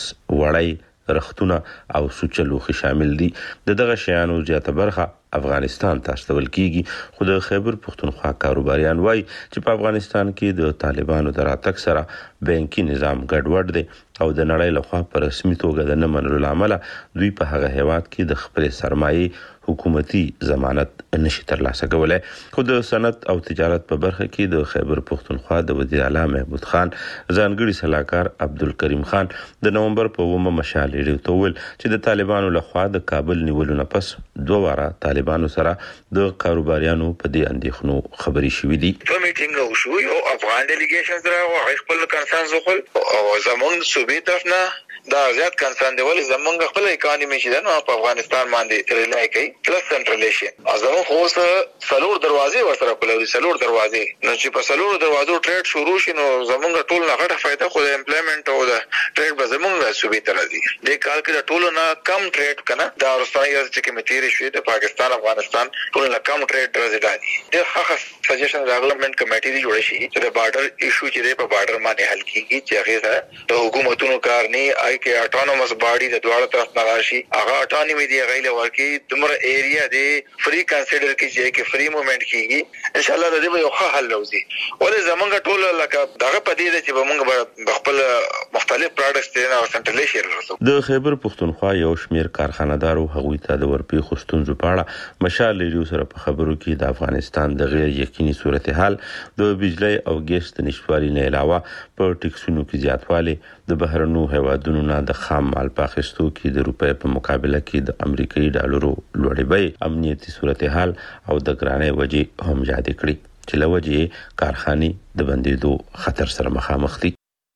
وړۍ، رختونه او سوچه لوښي شامل دي. د دغه شیانو زیاته برخه افغانستان ته استول کیږي، خو د خیبر پښتونخوا کاروباریان وایي چې په افغانستان کې د طالبانو د راتګ سره بانکي نظام ګډوډ دی او د نړۍ لخوا په رسمي توګه د نه منلو له امله دوی په هغه هیواد کې د خپلې سرمایې حکومتي ضمانت نشي ترلاسه کولی. خو د صنعت او تجارت په برخه کې د خیبر پښتونخوا د وزیر اعلی محمود خان ځانګړي سلاکار عبدالکریم خان د نومبر په اوومه مشال ریډیو ته وویل چې د طالبانو لخوا د کابل نیولو نه پس دوه واره طالبانو سره د کاروباریانو په دې اندېښنو خبرې شوې دي. په میټینګ وشو یو افغان ډیلیګیشن سره او خپل کنسرنز وکړ او زمونږ صوبې طرف نه دا زیات کنسرن دی ولې زمونږ خپل اکانومي چې نو په افغانستان باندې ریلای کوي پلس سنټرلیشن ازمون خو سلور دروازې ورسره کولې سلور دروازې نو چې په سلور دروازو ټریډ شروع شي نو زمونږ ټول نه غټه فائدہ خو د امپلیمنٹ او د ټریډ به زمونږ صوبې ته راځي. د کال کې د ټولو نه کم ټریډ کنه دا ورستانه یو چې کمیټې شوې د پاکستان افغانستان ټول نه کم ټریډ راځي. د هغه سجیشن ډیولپمنٹ کمیټې دی جوړ شي چې د بارډر ایشو چې په بارډر باندې حل کیږي چې هغه سره د حکومتونو کار نه آی کې اټونومس باډي د دواړو طرف نه راشي هغه اټونومي دی غیله ورکی تمره ایریا دی فری کنسیډر کیږي چې فری موومېنټ کیږي ان شاء الله د دې یو ښه حل راوځي. ولې زمونږ ټول لکه دغه پدې ده چې موږ خپل مختلف پروډکټس ته او سنټرلیشن رسو. د خیبر پښتونخوا یو شمیر کارخانه‌دارو هغوی ته د ورپېښو ستونزو په اړه مشال ریډیو سره په خبرو کې د افغانستان د غیر یقیني صورتحال، د بجلی او ګیس د نشتوالي نه علاوه په ټیکسونو کې زیاتوالی، د بهرنو هیوادونو نه د خام مال په اخیستو کې د روپۍ په مقابله کې د امریکایي ډالرو لوړې بیې، امنیتي صورتحال او د ګرانۍ وجې هم یادې کړې چې له وجې کارخانې د بندېدو خطر سره مخامخ دي.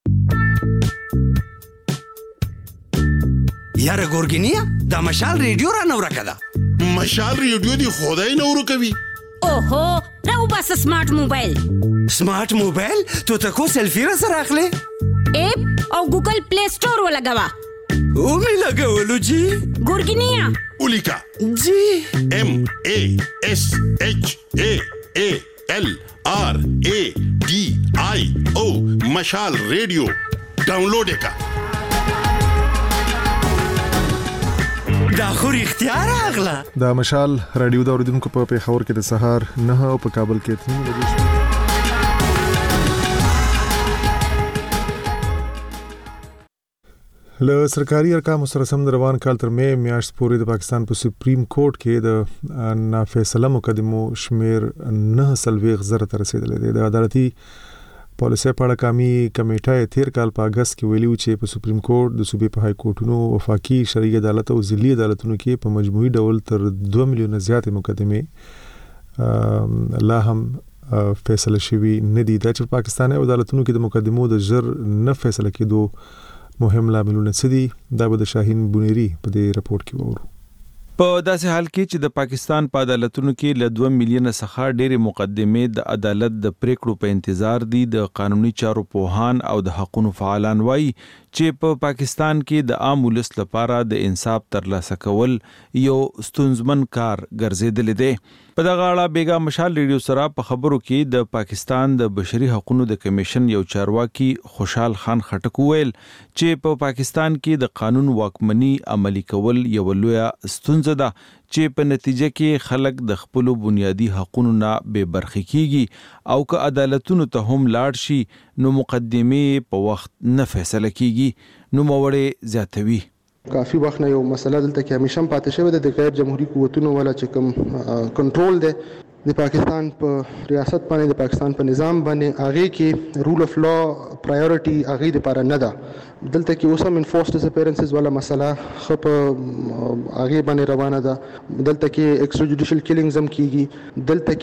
یاره ګورګینیا دا مشال ریډیو را نو راکړه. مشال ریډیو دی خدای نو ورکوي. اوهو راو بس سمارټ موبایل. سمارټ موبایل تو ته کو سیلفی را سره اخلي؟ اپ او ګوګل پلی سٹور ولګوا. او می لګولو جی. ګورګینیا ولیکا جی ام ا اس اچ ا ا ال آر ا ډي آی او مشال ریډیو ډاونلوډ کا. دا خو اختیار اغلا. دا مشال رادیو دا اوریدونکو په پیښور کې د سهار نه او په کابل کې اته بجې. له سرکاري ارقامو سره سم روان کال تر مې میاشت پورې د پاکستان په سپریم کورټ کې د نافیصله مقدمو شمیر نه سلويغ زره ته رسیدلې ده. د عدالتي پالیسي په اړه قومي کمیټه تیر کال په اگست کې ویلي و چې په سپریم کورټ د صوبې په های کورټونو وفاقي شرعي عدالت او ضلعي عدالتونو کې په مجموعي ډول تر دوه میلیونه زیاتې مقدمې لا هم فیصله شوي نه دي. دا چې پاکستاني عدالتونو کې د مقدمو د ژر نه فیصله کېدو مهم لاملونه څه دي، دا به د شاهین بونیری په دې راپورټ کې وورو. په داسې حال کې چې د پاکستان په عدالتونو کې له دوه میلیونه څخه ډېرې مقدمې د عدالت د پریکړو په انتظار دي، د قانوني چارو پوهان او د حقوقو فعالان وایي چې په پاکستان کې د عام ولس لپاره د انصاف ترلاسه کول یو ستونزمن کار ګرځېدلی دی. په دغه اړه بیګا مشال ریډیو سره په خبرو کې د پاکستان د بشري حقوقو د کمیشن یو چارواکي خوشحال خان خټک ویل چې په پاکستان کې د قانون واکمني عملي کول یو لوی ستونزه ده چې په نتیجه کې خلک د خپل بنیادی حقوقو نه بے برخې کیږي او که عدالتونو ته هم لاړ شي نو مقدمه په وخت نه فیصله کیږي. نو موړې زیاتوي کافی وخت نه یو مسله دلته کې همیشه پاتې شوی د غیر جمهوریت قوتونو ولا چې کوم کنټرول دی د پاکستان په ریاست باندې، د پاکستان په نظام باندې، هغه کې رول اف لا پرایورټي هغه لپاره نه ده. دلته کې اوس هم انفورس ډیسپیرنسز ولا مسله خپ هغه باندې روانه ده. دلته کې ایکسترا جوډیشل کیلینګز هم کیږي. دلته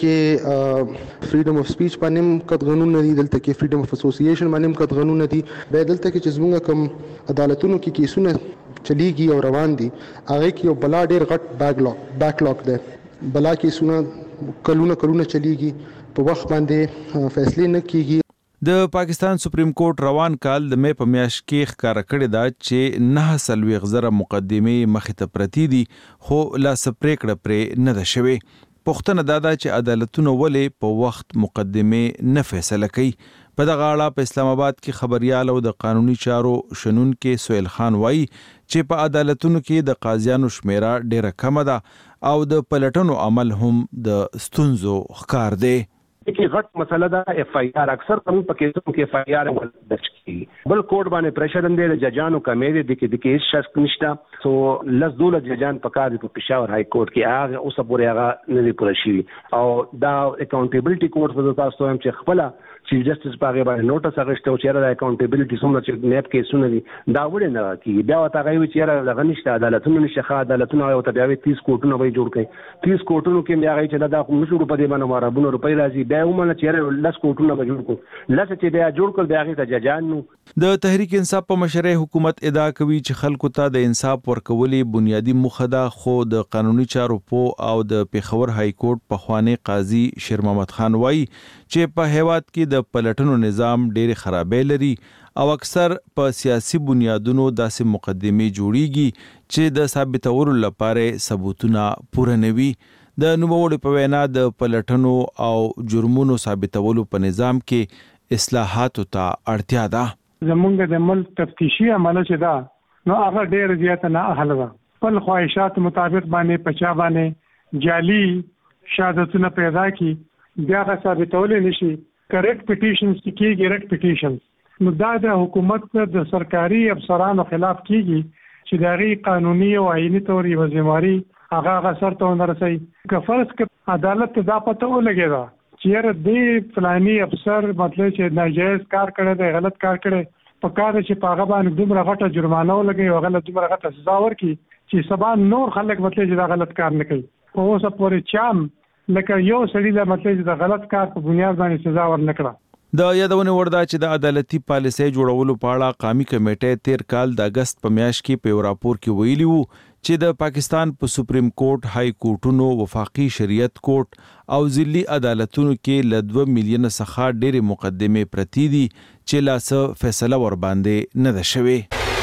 کې فریډم اف سپیچ باندې کټ قانون نه دي. دلته کې فریډم اف اسوسییشن باندې کټ قانون نه دي. به دلته کې چې زموږ کوم عدالتونو کې کیسونه چلیږي او روان دي هغه کې یو بلا ډیر غټ بیک لاک بیک لاک ده. بلا کې سونه کلونه کلونه چلیږي، په وخت باندې فیصله نه کیږي. د پاکستان سپریم کورټ روان کال د مې په میاشت کې ښکارا کړی دا چې نه سلويغ زره مقدمې مخې ته پرتی دي خو لا سپریکړه پرې نه ده شوی. پښتنه دا ده چې عدالتونه ولې په وخت مقدمې نه فیصله کوي. په دغه اړه په اسلام آباد کې خبريال او د قانوني چارو شنون کې سهیل خان وایي چې په عدالتونو کې د قاضیانو شمیره ډیره کم ده او د پلټنو عمل هم د ستونزو ښکار دی. کې غټ مسله ده اف آی آر اکثر قانون په کیسونو کې اف آی آر درج کیږي. بل کوډ باندې پریشر اندې د ججانو کمې دي کې د کیس شک نشته. سو لس دوله ججان په کار په پېښور های کورټ کې هغه اوس پورې هغه نه دی پوره شوی او دا اکاونټیبلټي کوډ په تاسو هم چې خپل چیف جسټس باغې باندې نوټس اغشته او چیرې د اکاونټیبلټي څومره چې نیب کیسونه دي دا وړي نه کیږي. بیا وتا غوي چې لغه نشته عدالتونو نشه عدالتونو او ته بیا تیس کوټونو به جوړ کړي. تیس کوټونو کې بیا غوي چې دا کوم شروع په دې باندې مارابونو روپۍ راځي بیا ومنه چیرې لس کوټونو به جوړ کړو لس چې بیا جوړ کړ بیا غي ته ججانو. د تحریک انصاف په مشرۍ حکومت ادعا کوي چې خلکو ته د انصاف ورکولې بنیادی موخه ده، خو د قانوني چارو په او د پیښور های کورټ په خوانی قاضي شیر محمد خان وایي چې په هیواد کې د پلټنو نظام ډېر خرابې لري او اکثر په سیاسي بنیادونو داسې مقدمې جوړیږي چې د ثابتولو لپاره ثبوتونه پوره نه وي. د نوموړي په وینا د پلټنو او جرمونو ثابتولو په نظام کې اصلاحاتو ته اړتیا ده. زمونږ د ملک تفتیشي عمله چې ده نو هغه ډېر زیات نه اهل ده. خپل خواهشات مطابق باندې پچا باندې جعلي شهادتونه پیدا کی بیا هغه ثابتول نشي. کریکټ پټیشنز کیږي ریکټ پټیشنز نو دا د حکومت د سرکاري افسرانو خلاف کیږي چې دغه قانوني او آئینی تور یو ځمواري هغه هغه سر ته ورسي. که فرض ک عدالت دا پته ولګي دا چیرې دې فلاني افسر مطلب چې ناجایز کار کړی دی، غلط کار کړی، په کار چې په هغه باندې دومره غټه جرمانه ولګي او غلط دومره غټه سزا ورکړي چې سبا نور خلک مطلب چې دا غلط کار نه کوي. په اوسه پورې چام لکه یو سړي د مطلب چې دا غلط کار په بنیاد باندې سزا ورنکړه. د یادونه وردا چې د عدالتي پالیسۍ جوړولو په اړه قومي کمیټه تیر کال د اگست په میاشت کې په راپور کې ویلي وو چې د پاکستان په سپریم کورټ، های کورټونو، وفاقي شریعت کورټ او ضلعي عدالتونو کې له دوه میلیونه څخه ډېرې مقدمې پرتی دي چې لا څه فیصله ور باندې نه ده شوې.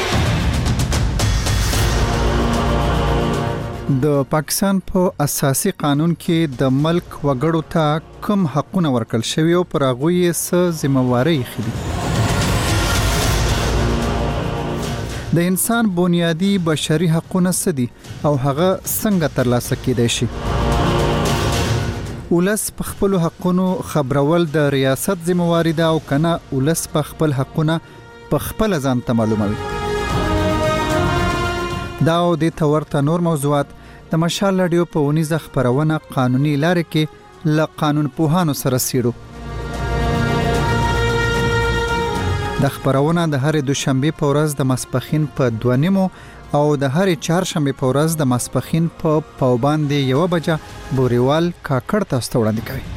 د پاکستان په اساسي قانون کې د ملک وګړو ته کوم حقونه ورکړل شوی او پر هغه یې څه ذمہواری خېدي. د انسان بنیادی بشري حقونه څه دي او هغه څنګه ترلاسه کېدای شي؟ ولس په خپل حقونو خبرول د ریاست ذمہواری ده او کنه ولس په خپل حقونه په خپل ځان ته معلوموي. دا او د تورته نور موضوعات د مشال رادیو په ونیزه خبرونه قانوني لارې کې ل قانون پوهانو سره سیړو. د خبرونه د هر دوشنبه په ورځ د ماسپخین په دوه نیمو او د هر چهارشنبه په ورځ د ماسپخین په پاوباندې یو بجه بوريوال کاکړ تاسو ته وړاندې کوي.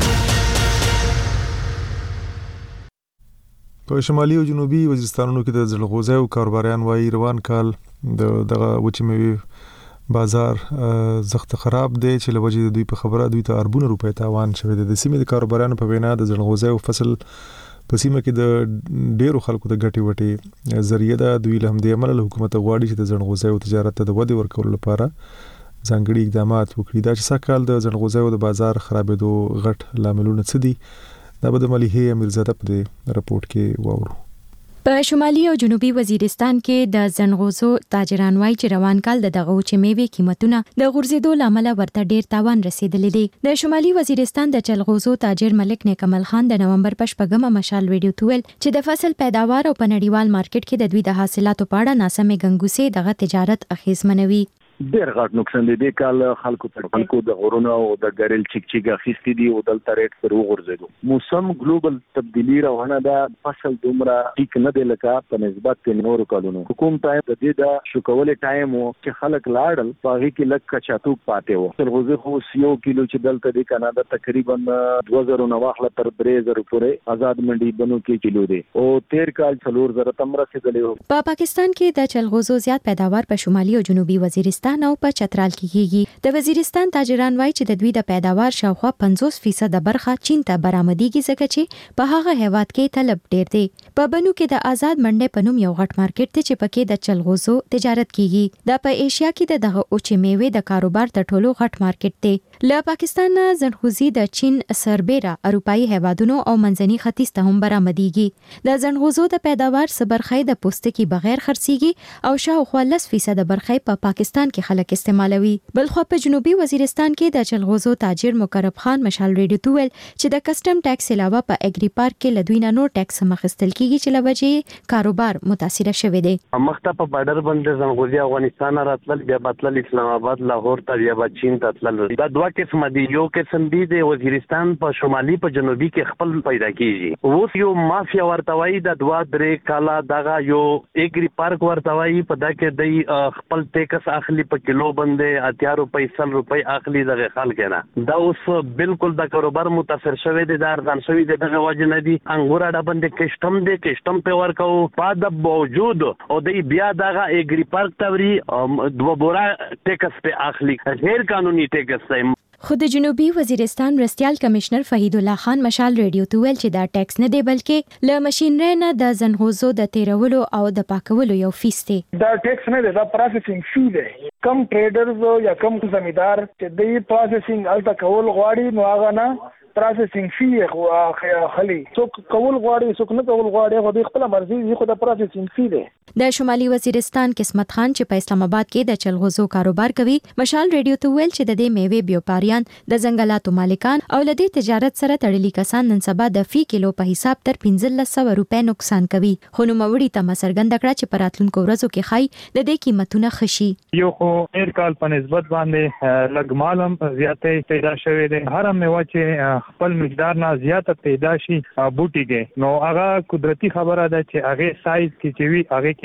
په شمالي او جنوبي وزیرستانونو کې د زلغوزه او کاروباریان وايي روان کال د دغه وچې میوې بازار زخت خراب دی چې لوجه د دوی په خبره دوی ته اربونه روپۍ تاوان شوی دی. د سیمې د کاروباریانو په وینا د زلغوزه او فصل په سیمه کې د ډیرو خلکو د ګټي وټي ذریعہ ده. دوی له همدې عمل حکومت غواړي چې د زلغوزه او تجارت ته د ودې ورکولو لپاره ځانګړي اقدامات وکړي. دا چې سکهال د زلغوزه او د بازار خرابېدو غټ لاملونه څه دي دا به د مليحه امیرزاده په دې راپورټ کې واورو. په شمالي او جنوبي وزیرستان کې د زنغوزو تاجران وايي چې روان کال د دغه وچې میوې قیمتونه د غورځېدو لامل ورته ډیر تاوان رسیدلی دی. د شمالي وزیرستان د چلغوزو تاجر ملک نیکمل خان د نومبر په شپږمه مشال ویډیو تویل چې د فصل پیداوار او په نړیوال مارکیټ کې د دوی د حاصلاتو په اړه ناسمې ګنګوسې دغه تجارت اخیزمنوي. ډېر غټ نقصان دی د کال خلکو په خلکو د غرونو او د ګریل چیک چیک اخیستي دي او دلته ریټ پر وګرځیدو. موسم ګلوبل تبدیلی روانه ده. فصل دومره ټیک نه دی لکه په نسبت د نورو کالونو. حکومت ټایم د دې د شکولې ټایم وو چې خلک لاړل په هغه کې لک کچاتوک پاتې وو. سلغوزه خو یو کیلو چې دلته د کاناډا تقریبا دوه زره نو واخله تر درې زره پورې آزاد منډي بنو کې کیلو دی او تیر کال څلور زره تم رسیدلی وو. په پاکستان کې د چلغوزو زیات پیداوار په شمالي او جنوبي وزیرستان او په چترال کې کیږي. د وزیرستان تاجران وايي چې د دوی د پیداوار شاوخوا پنځوس فیصد برخه چین ته برآمديږي ځکه چې په هغه هیواد کې طلب ډیر دی. په بنو کې د آزاد منډي په نوم یو غټ مارکیټ دی چې پکې د چلغوزو تجارت کیږي. د په ایشیا کې د دغه اوچې میوې د کاروبار تر ټولو غټ مارکیټ دی. له پاکستان نه زنغوزي د چین سربېره اروپאי هیوادونو او منځني ختیځ ته هم برآمديږي. د زنغوزو د پیداوار سبرخې د پوستکي بغیر خرڅيږي او شاوخوا لس فیصد برخې په پاکستان کې خلک استعمالوي. بلخو په جنوبي وزیرستان کې د چلغوزو تاجر مقرب خان مشال ریډیو تویل چې د کسٹم ټیکس علاوه په اګری پارک کې لدوی نه نور ټیکس مخستل کیږي چې لوجه کاروبار متاثر شوی دی. مخته په بارډر باندې زنغوزي افغانستان راتلل بیا بتل اسلام آباد لاهور ته بیا چین ته تلل. دا دوه قسم دي. یو قسم دی د وزیرستان په شمالي په جنوبي کې خپل پیدا کیږي. اوس یو مافیا ورتوي د دوه درې کاله دغه یو اګری پارک ورتوي په دا کې د خپل ټیکس اخلي په کیلو باندې اتیا روپۍ سل روپۍ اخلي دغه خلک نه. دا اوس بالکل د کاروبار متاثر شوی دی. د ارزان شوی دی دغه وجه نه دی. انګور اډه باندې کشتم دی کشتم په ورکو په د موجود او د بیا دغه اګری پارک توري دوه بورا ټیکس په اخلي غیر قانوني ټیکس دی. خو د جنوبي وزیرستان مرستيال کمشنر فهید الله خان مشال ریډیو تویل چې دا ټیکس نه دی بلکې له ماشينري نه د زنغوزو د تیرولو او د پاکولو یو فیس دی. دا ټیکس نه دی دا پروسسینګ فی دی. کم ټریډرز یا کم زمیدار چې د پروسسینګ الته کول غواړي نو هغه نه پروسسینګ فی خو خلی څوک کول غواړي څوک نه کول غواړي خو د خپل مرزي خو د پروسسینګ فی دی. د شمالي وزیرستان قسمت خان چې په اسلام آباد کې د چلغوزو کاروبار کوي مشال ریډیو ته ویل چې د دې میوې بیوپاریان د ځنګلاتو مالکان او لدې تجارت سره تړلي کسان نن سبا د فی کیلو په حساب تر پنځه سوه روپۍ نقصان کوي. خو نو موري ته مسرګند کړه چې پراتلونکو ورځو کې خای د دې قیمتونه خشي. یو خو ایر کال په نسبت باندې لګ مالم زیاتې پیدا شوې ده. هر میوه چې خپل مقدار نه زیاته پیدا شي بوټي کې نو هغه قدرتی خبره ده چې هغه سایز کې چې وی هغه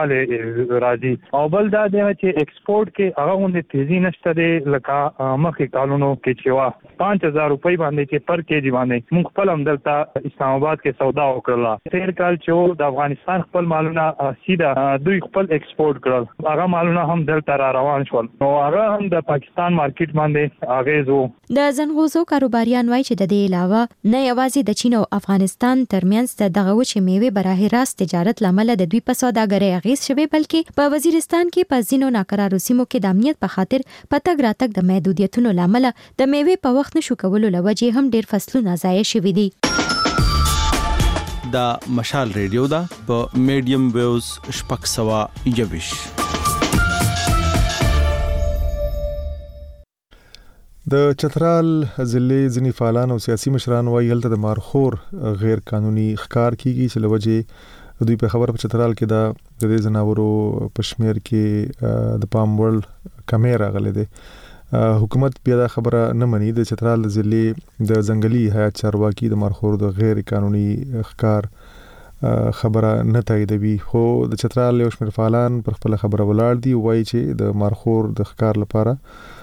کمواله راځي او بل دا دی چې ایکسپورت کې هغه غونډه تیزی نشته دی لکه مخکې کالونو کې چې وا پنځه هزار روپۍ باندې چې پر کېجی باندې موږ خپل هم دلته اسلام آباد کې سودا وکړه. تیر کال چې د افغانستان خپل مالونه سیده دوی خپل ایکسپورت کړل هغه مالونه هم دلته را روان شول نو هغه هم د پاکستان مارکیټ باندې اغیز وو. د زنغوزو کاروباریان وایي چې د دې علاوه نه یوازې د چین او افغانستان ترمنځ دغه وچې میوې براه راست تجارت لامل د دوی په سوداګرۍ اغیز شوی بلکې په وزیرستان کې په ځینو ناقرارو سیمو کې د امنیت په خاطر پتګ راتګ د محدودیتونو لامل د میوې په وخت نشو کولو لوجه هم ډیر فصلونه ضایع شوي دي. دا مشال ریډیو دا په میډیم ویوز شپږ سوه یوویش. د چترال ضلع ځینې فعالان او سیاسي مشران وايي هلته د مارخور غیر قانوني ښکار کیږي چې لوجه دوی په خبر په چترال کې دا د دې زناورو پښمیر کې د پام وړ کیمرا غلې ده حکومت بیا دا خبره نه مني د چترال ضلع د ځنګلي حیات چارواکي د مارخور د غیر قانوني ښکار خبره نه تاییدوي خو د چترال یو شمېر فعالان پر خپل خبره ولاړ دي وایي چې د مارخور د ښکار لپاره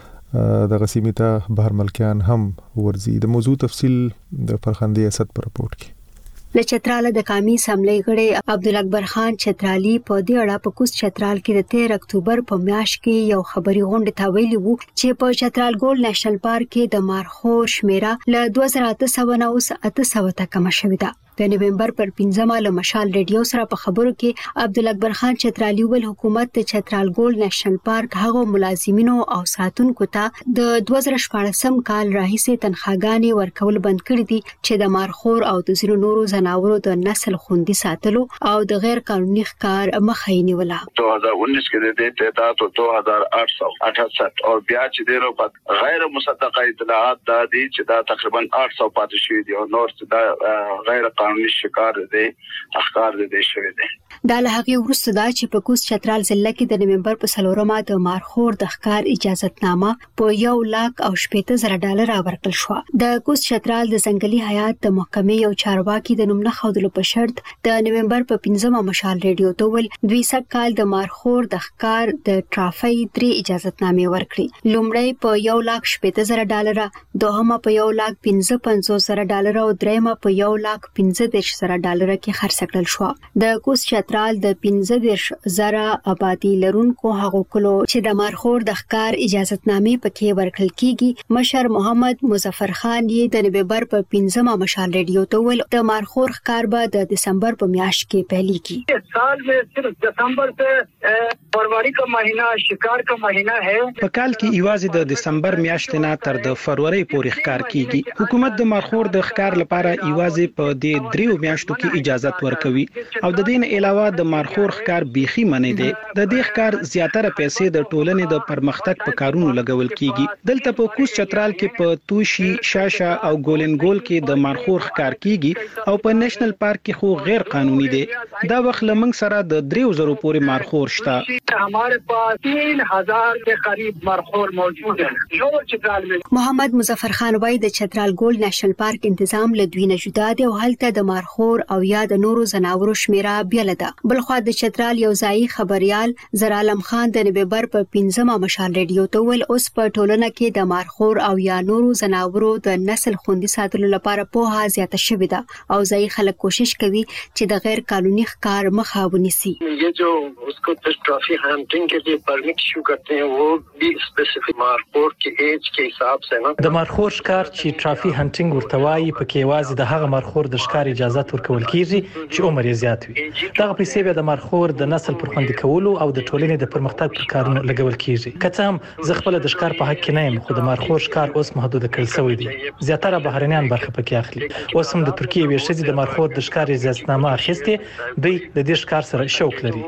د غسیمه ته بهر ملکیان هم ورزي د موضوع تفصیل د فرخندې اسد پر رپورت کې له چترال د قومي اسمبلی غړي عبدالاکبر خان چترالی په دې اړه په کوس چترال کې د تیر اکتوبر په میاشت کې یو خبري غونډه ته ویلي وو چې په چترال ګول نېشنل پارک کې د مارخور شمیره له دوه زره اته سوه نه اوس اته سوه ته کم شوې ده د نومبر پر پنځمه له مشال ریډیو سره په خبرو کې عبدالاکبر خان چترالی ول حکومت د چترال ګول نېشنل پارک هغه ملازمینو او ساتونکو ته د دوه زره شپږم کال راهیسې تنخواګانې ورکول بند کړې دي چې د مارخور او د ځینو نورو ځناورو د نسل خوندي ساتلو او د غیر قانوني ښکار مخه یې نیوله. دو ہزار انیس کې د دې تعداد دو هزار آठ سو اٹھاسٹھ او بیا چې ډیرو په غیر مصدقه اطلاعات دا دي چې دا تقریبا آठ سو پاتې شوي دي او نور چې دا غیر قانوني شکار دي اخکار دي شوي دي. دا له هغه وروسته دا چې په کوس چترال ضلع کې د نومبر په څلورمه د مارخور د ښکار اجازهتنامه په یو لاک او شپږ زره ډالر ورکړل شو. د کوس چترال د ځنګلي حیات د محکمې یو چارواکي د نوم نه خودلو په شرط د نومبر په پنځمه مشال ریډیو ته ول دوی سږ کال د مارخور د ښکار د ټرافي درې اجازهتنامې ورکړي. لومړی په یو لاک شپږ زره ډالر، دوهمه په یو لاک پنځه پنځوس زره ډالر او دریمه په یو لاک پنځه دېرش زره ډالر کې خرڅ کړل شو. د کوس چترال د پنځه دېرش زره آبادی لرونکو هغو کلو چې د مارخور د ښکار اجازهتنامې پکې ورکړل کیږي مشر محمد مظفر خان یې د نومبر په پنځمه مشال ریډیو ته ول د مارخور ښکار به د دسمبر په میاشت کې پیلېږي. سال میں صرف دسمبر سے فروری کا مہینہ شکار کا مہینہ ہے. په کال کې ایوازي د دسمبر میاشتې نه تر د فروری پورې ښکار کیږي. حکومت د مارخور د ښکار لپاره ایوازي په دې دریو میاشتو کې اجازه ورکوي او د دې نه علاوه د مارخور ښکار بيخي منی دی. د دې ښکار زیاتره پیسې د ټولنې د پرمختګ په کارونو لګول کیږي. دلته په کوس چترال کې په توشي شاشه او ګولنګول کې د مارخور ښکار کیږي او په نېشنل پارک کې خو غیر قانوني دی. دا وخت لمنګ سره د دریو زرو پورې مارخور شته. हमारे पास तीन हजार के करीब मरखोर मौजूद है जो चतरال में. محمد مظفر خان وایي د چترال ګول نېشنل پارک تنظیم له دوی نه جدا دی او هلته د مارخور او یا د نورو ځناورو شمیره بیل ده. بلخو د چترال یو ځای خبريال زرالم خان د نومبر په پنځمه مشال ریډیو ته ول اوس په ټولنه کې د مارخور او یا نورو ځناورو د نسل خوندي ساتلو لپاره په زیاته شوې ده او ځای خلک کوشش کوي چې د غیر قانوني ښکار مخه ونیسي. ये जो उसको ट्रॉफी हंटिंग के लिए परमिट इशू करते हैं वो भी स्पेसिफिक मार्खोर के एज के हिसाब से ना د مارخور ښکار چې ټرافي هانټینګ ورته وایي پکې وازي د هغه مارخور د ښکار اجازه ورکول کیږي چې عمر یې زیات وي. دغه پیسې به د مارخور د نسل پر خوندي کولو او د ټولنې د پرمختګ پر کارونو لګول کیږي. کته هم زه خپل د ښکار په حق کې نه یم خو د مارخور ښکار اوس محدود کړل شوی دی. زیاتره بهرنیان برخه پکې اخلي. اوس هم د ترکیه وی شې د مارخور د ښکار اجازهنامه اخیسته دوی د دې ښکار سره شوق لري.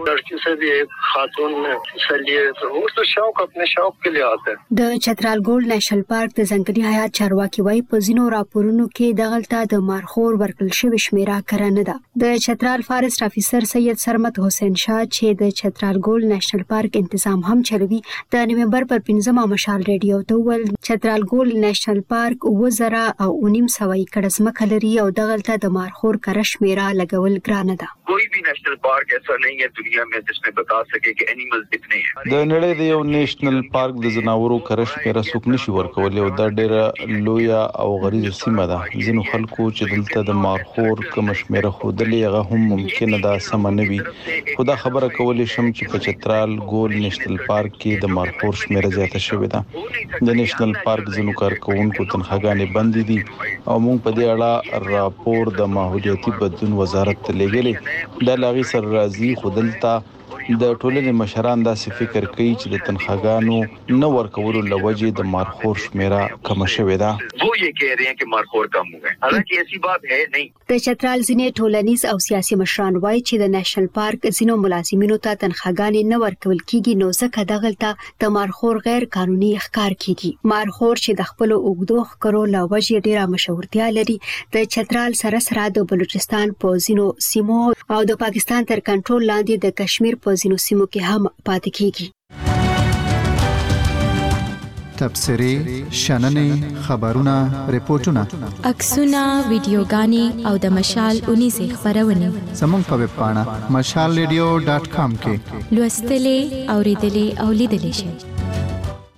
د چترال ګول نېشنل پارک د ځنګلي حیات چارواکي وایي په ځینو راپورونو کې دغلطه د مارخور ورکړل شوی شمیره کړنه ده. د چترال فارست افیسر سید سرمت حسین شاه چې د چترال ګول نېشنل پارک تنظیم هم چلوي د نومبر پر پنځمه مشال ریډیو ته ول چترال ګول نېشنل پارک وزرا او نیم سوي کډسمه لري او دغلطه د مارخور کړه شمیره لګول ګرانه ده. کوئی بھی نیشنل پارک ایسا نہیں ہے دنیا میں جس میں بتا سکے کہ اینیملز کتنے ہیں. د نړۍ د یو نېشنل پارک د زناورو کرش پیرا سوق نشي ورکول او د ډېر لویا او غریزو سیمه ده. ځینو خلکو چې دلته د مارخور کوم شمیره خودلې هغه هم ممکن ده سم نه وي. خدا خبره کولې شم چې په چترال ګول نېشنل پارک کې د مارخور شمیره زیاته شوې ده. د نېشنل پارک ځینو کارکونکو تنخواګانې بند دي او موږ په دې اړه راپور د ماحولیاتي بدلون وزارت ته لېږلې. د لاغي سر راضي خودلته د ټولنې مشران داسې فکر کوي چې د تنخواګانو نه ورکولو لوجې د مارخور شمیره کم شوې ده. वो ये कह रहे हैं कि مارخور کم हो गए حالانکه ایسی بات ہے نہیں. د چترال ځینې ټولنیز او سیاسي مشران وایي چې د نېشنل پارک ځینو ملازمینو ته تنخواګانې نه ورکول کیږي نو ځکه دغلته د مارخور غیر قانوني ښکار کیږي. مارخور چې د خپل اوګدو ښکارو لوجې ډیره مشهورتیا لري د چترال سره سره د بلوچستان په ځینو سیمو او د پاکستان تر کنټرول لاندې د کشمیر په ځینو سیمو کې هم پاتې کیږي. تبصري شننې خبرونه ریپورتونه عکسونه ویډیوګانې او د مشال اونیزه خبرونه زموږ په ویب پاڼه مشال ریډیو ډاټ کام کې لوستلې اوریدلې او لیدلې شئ.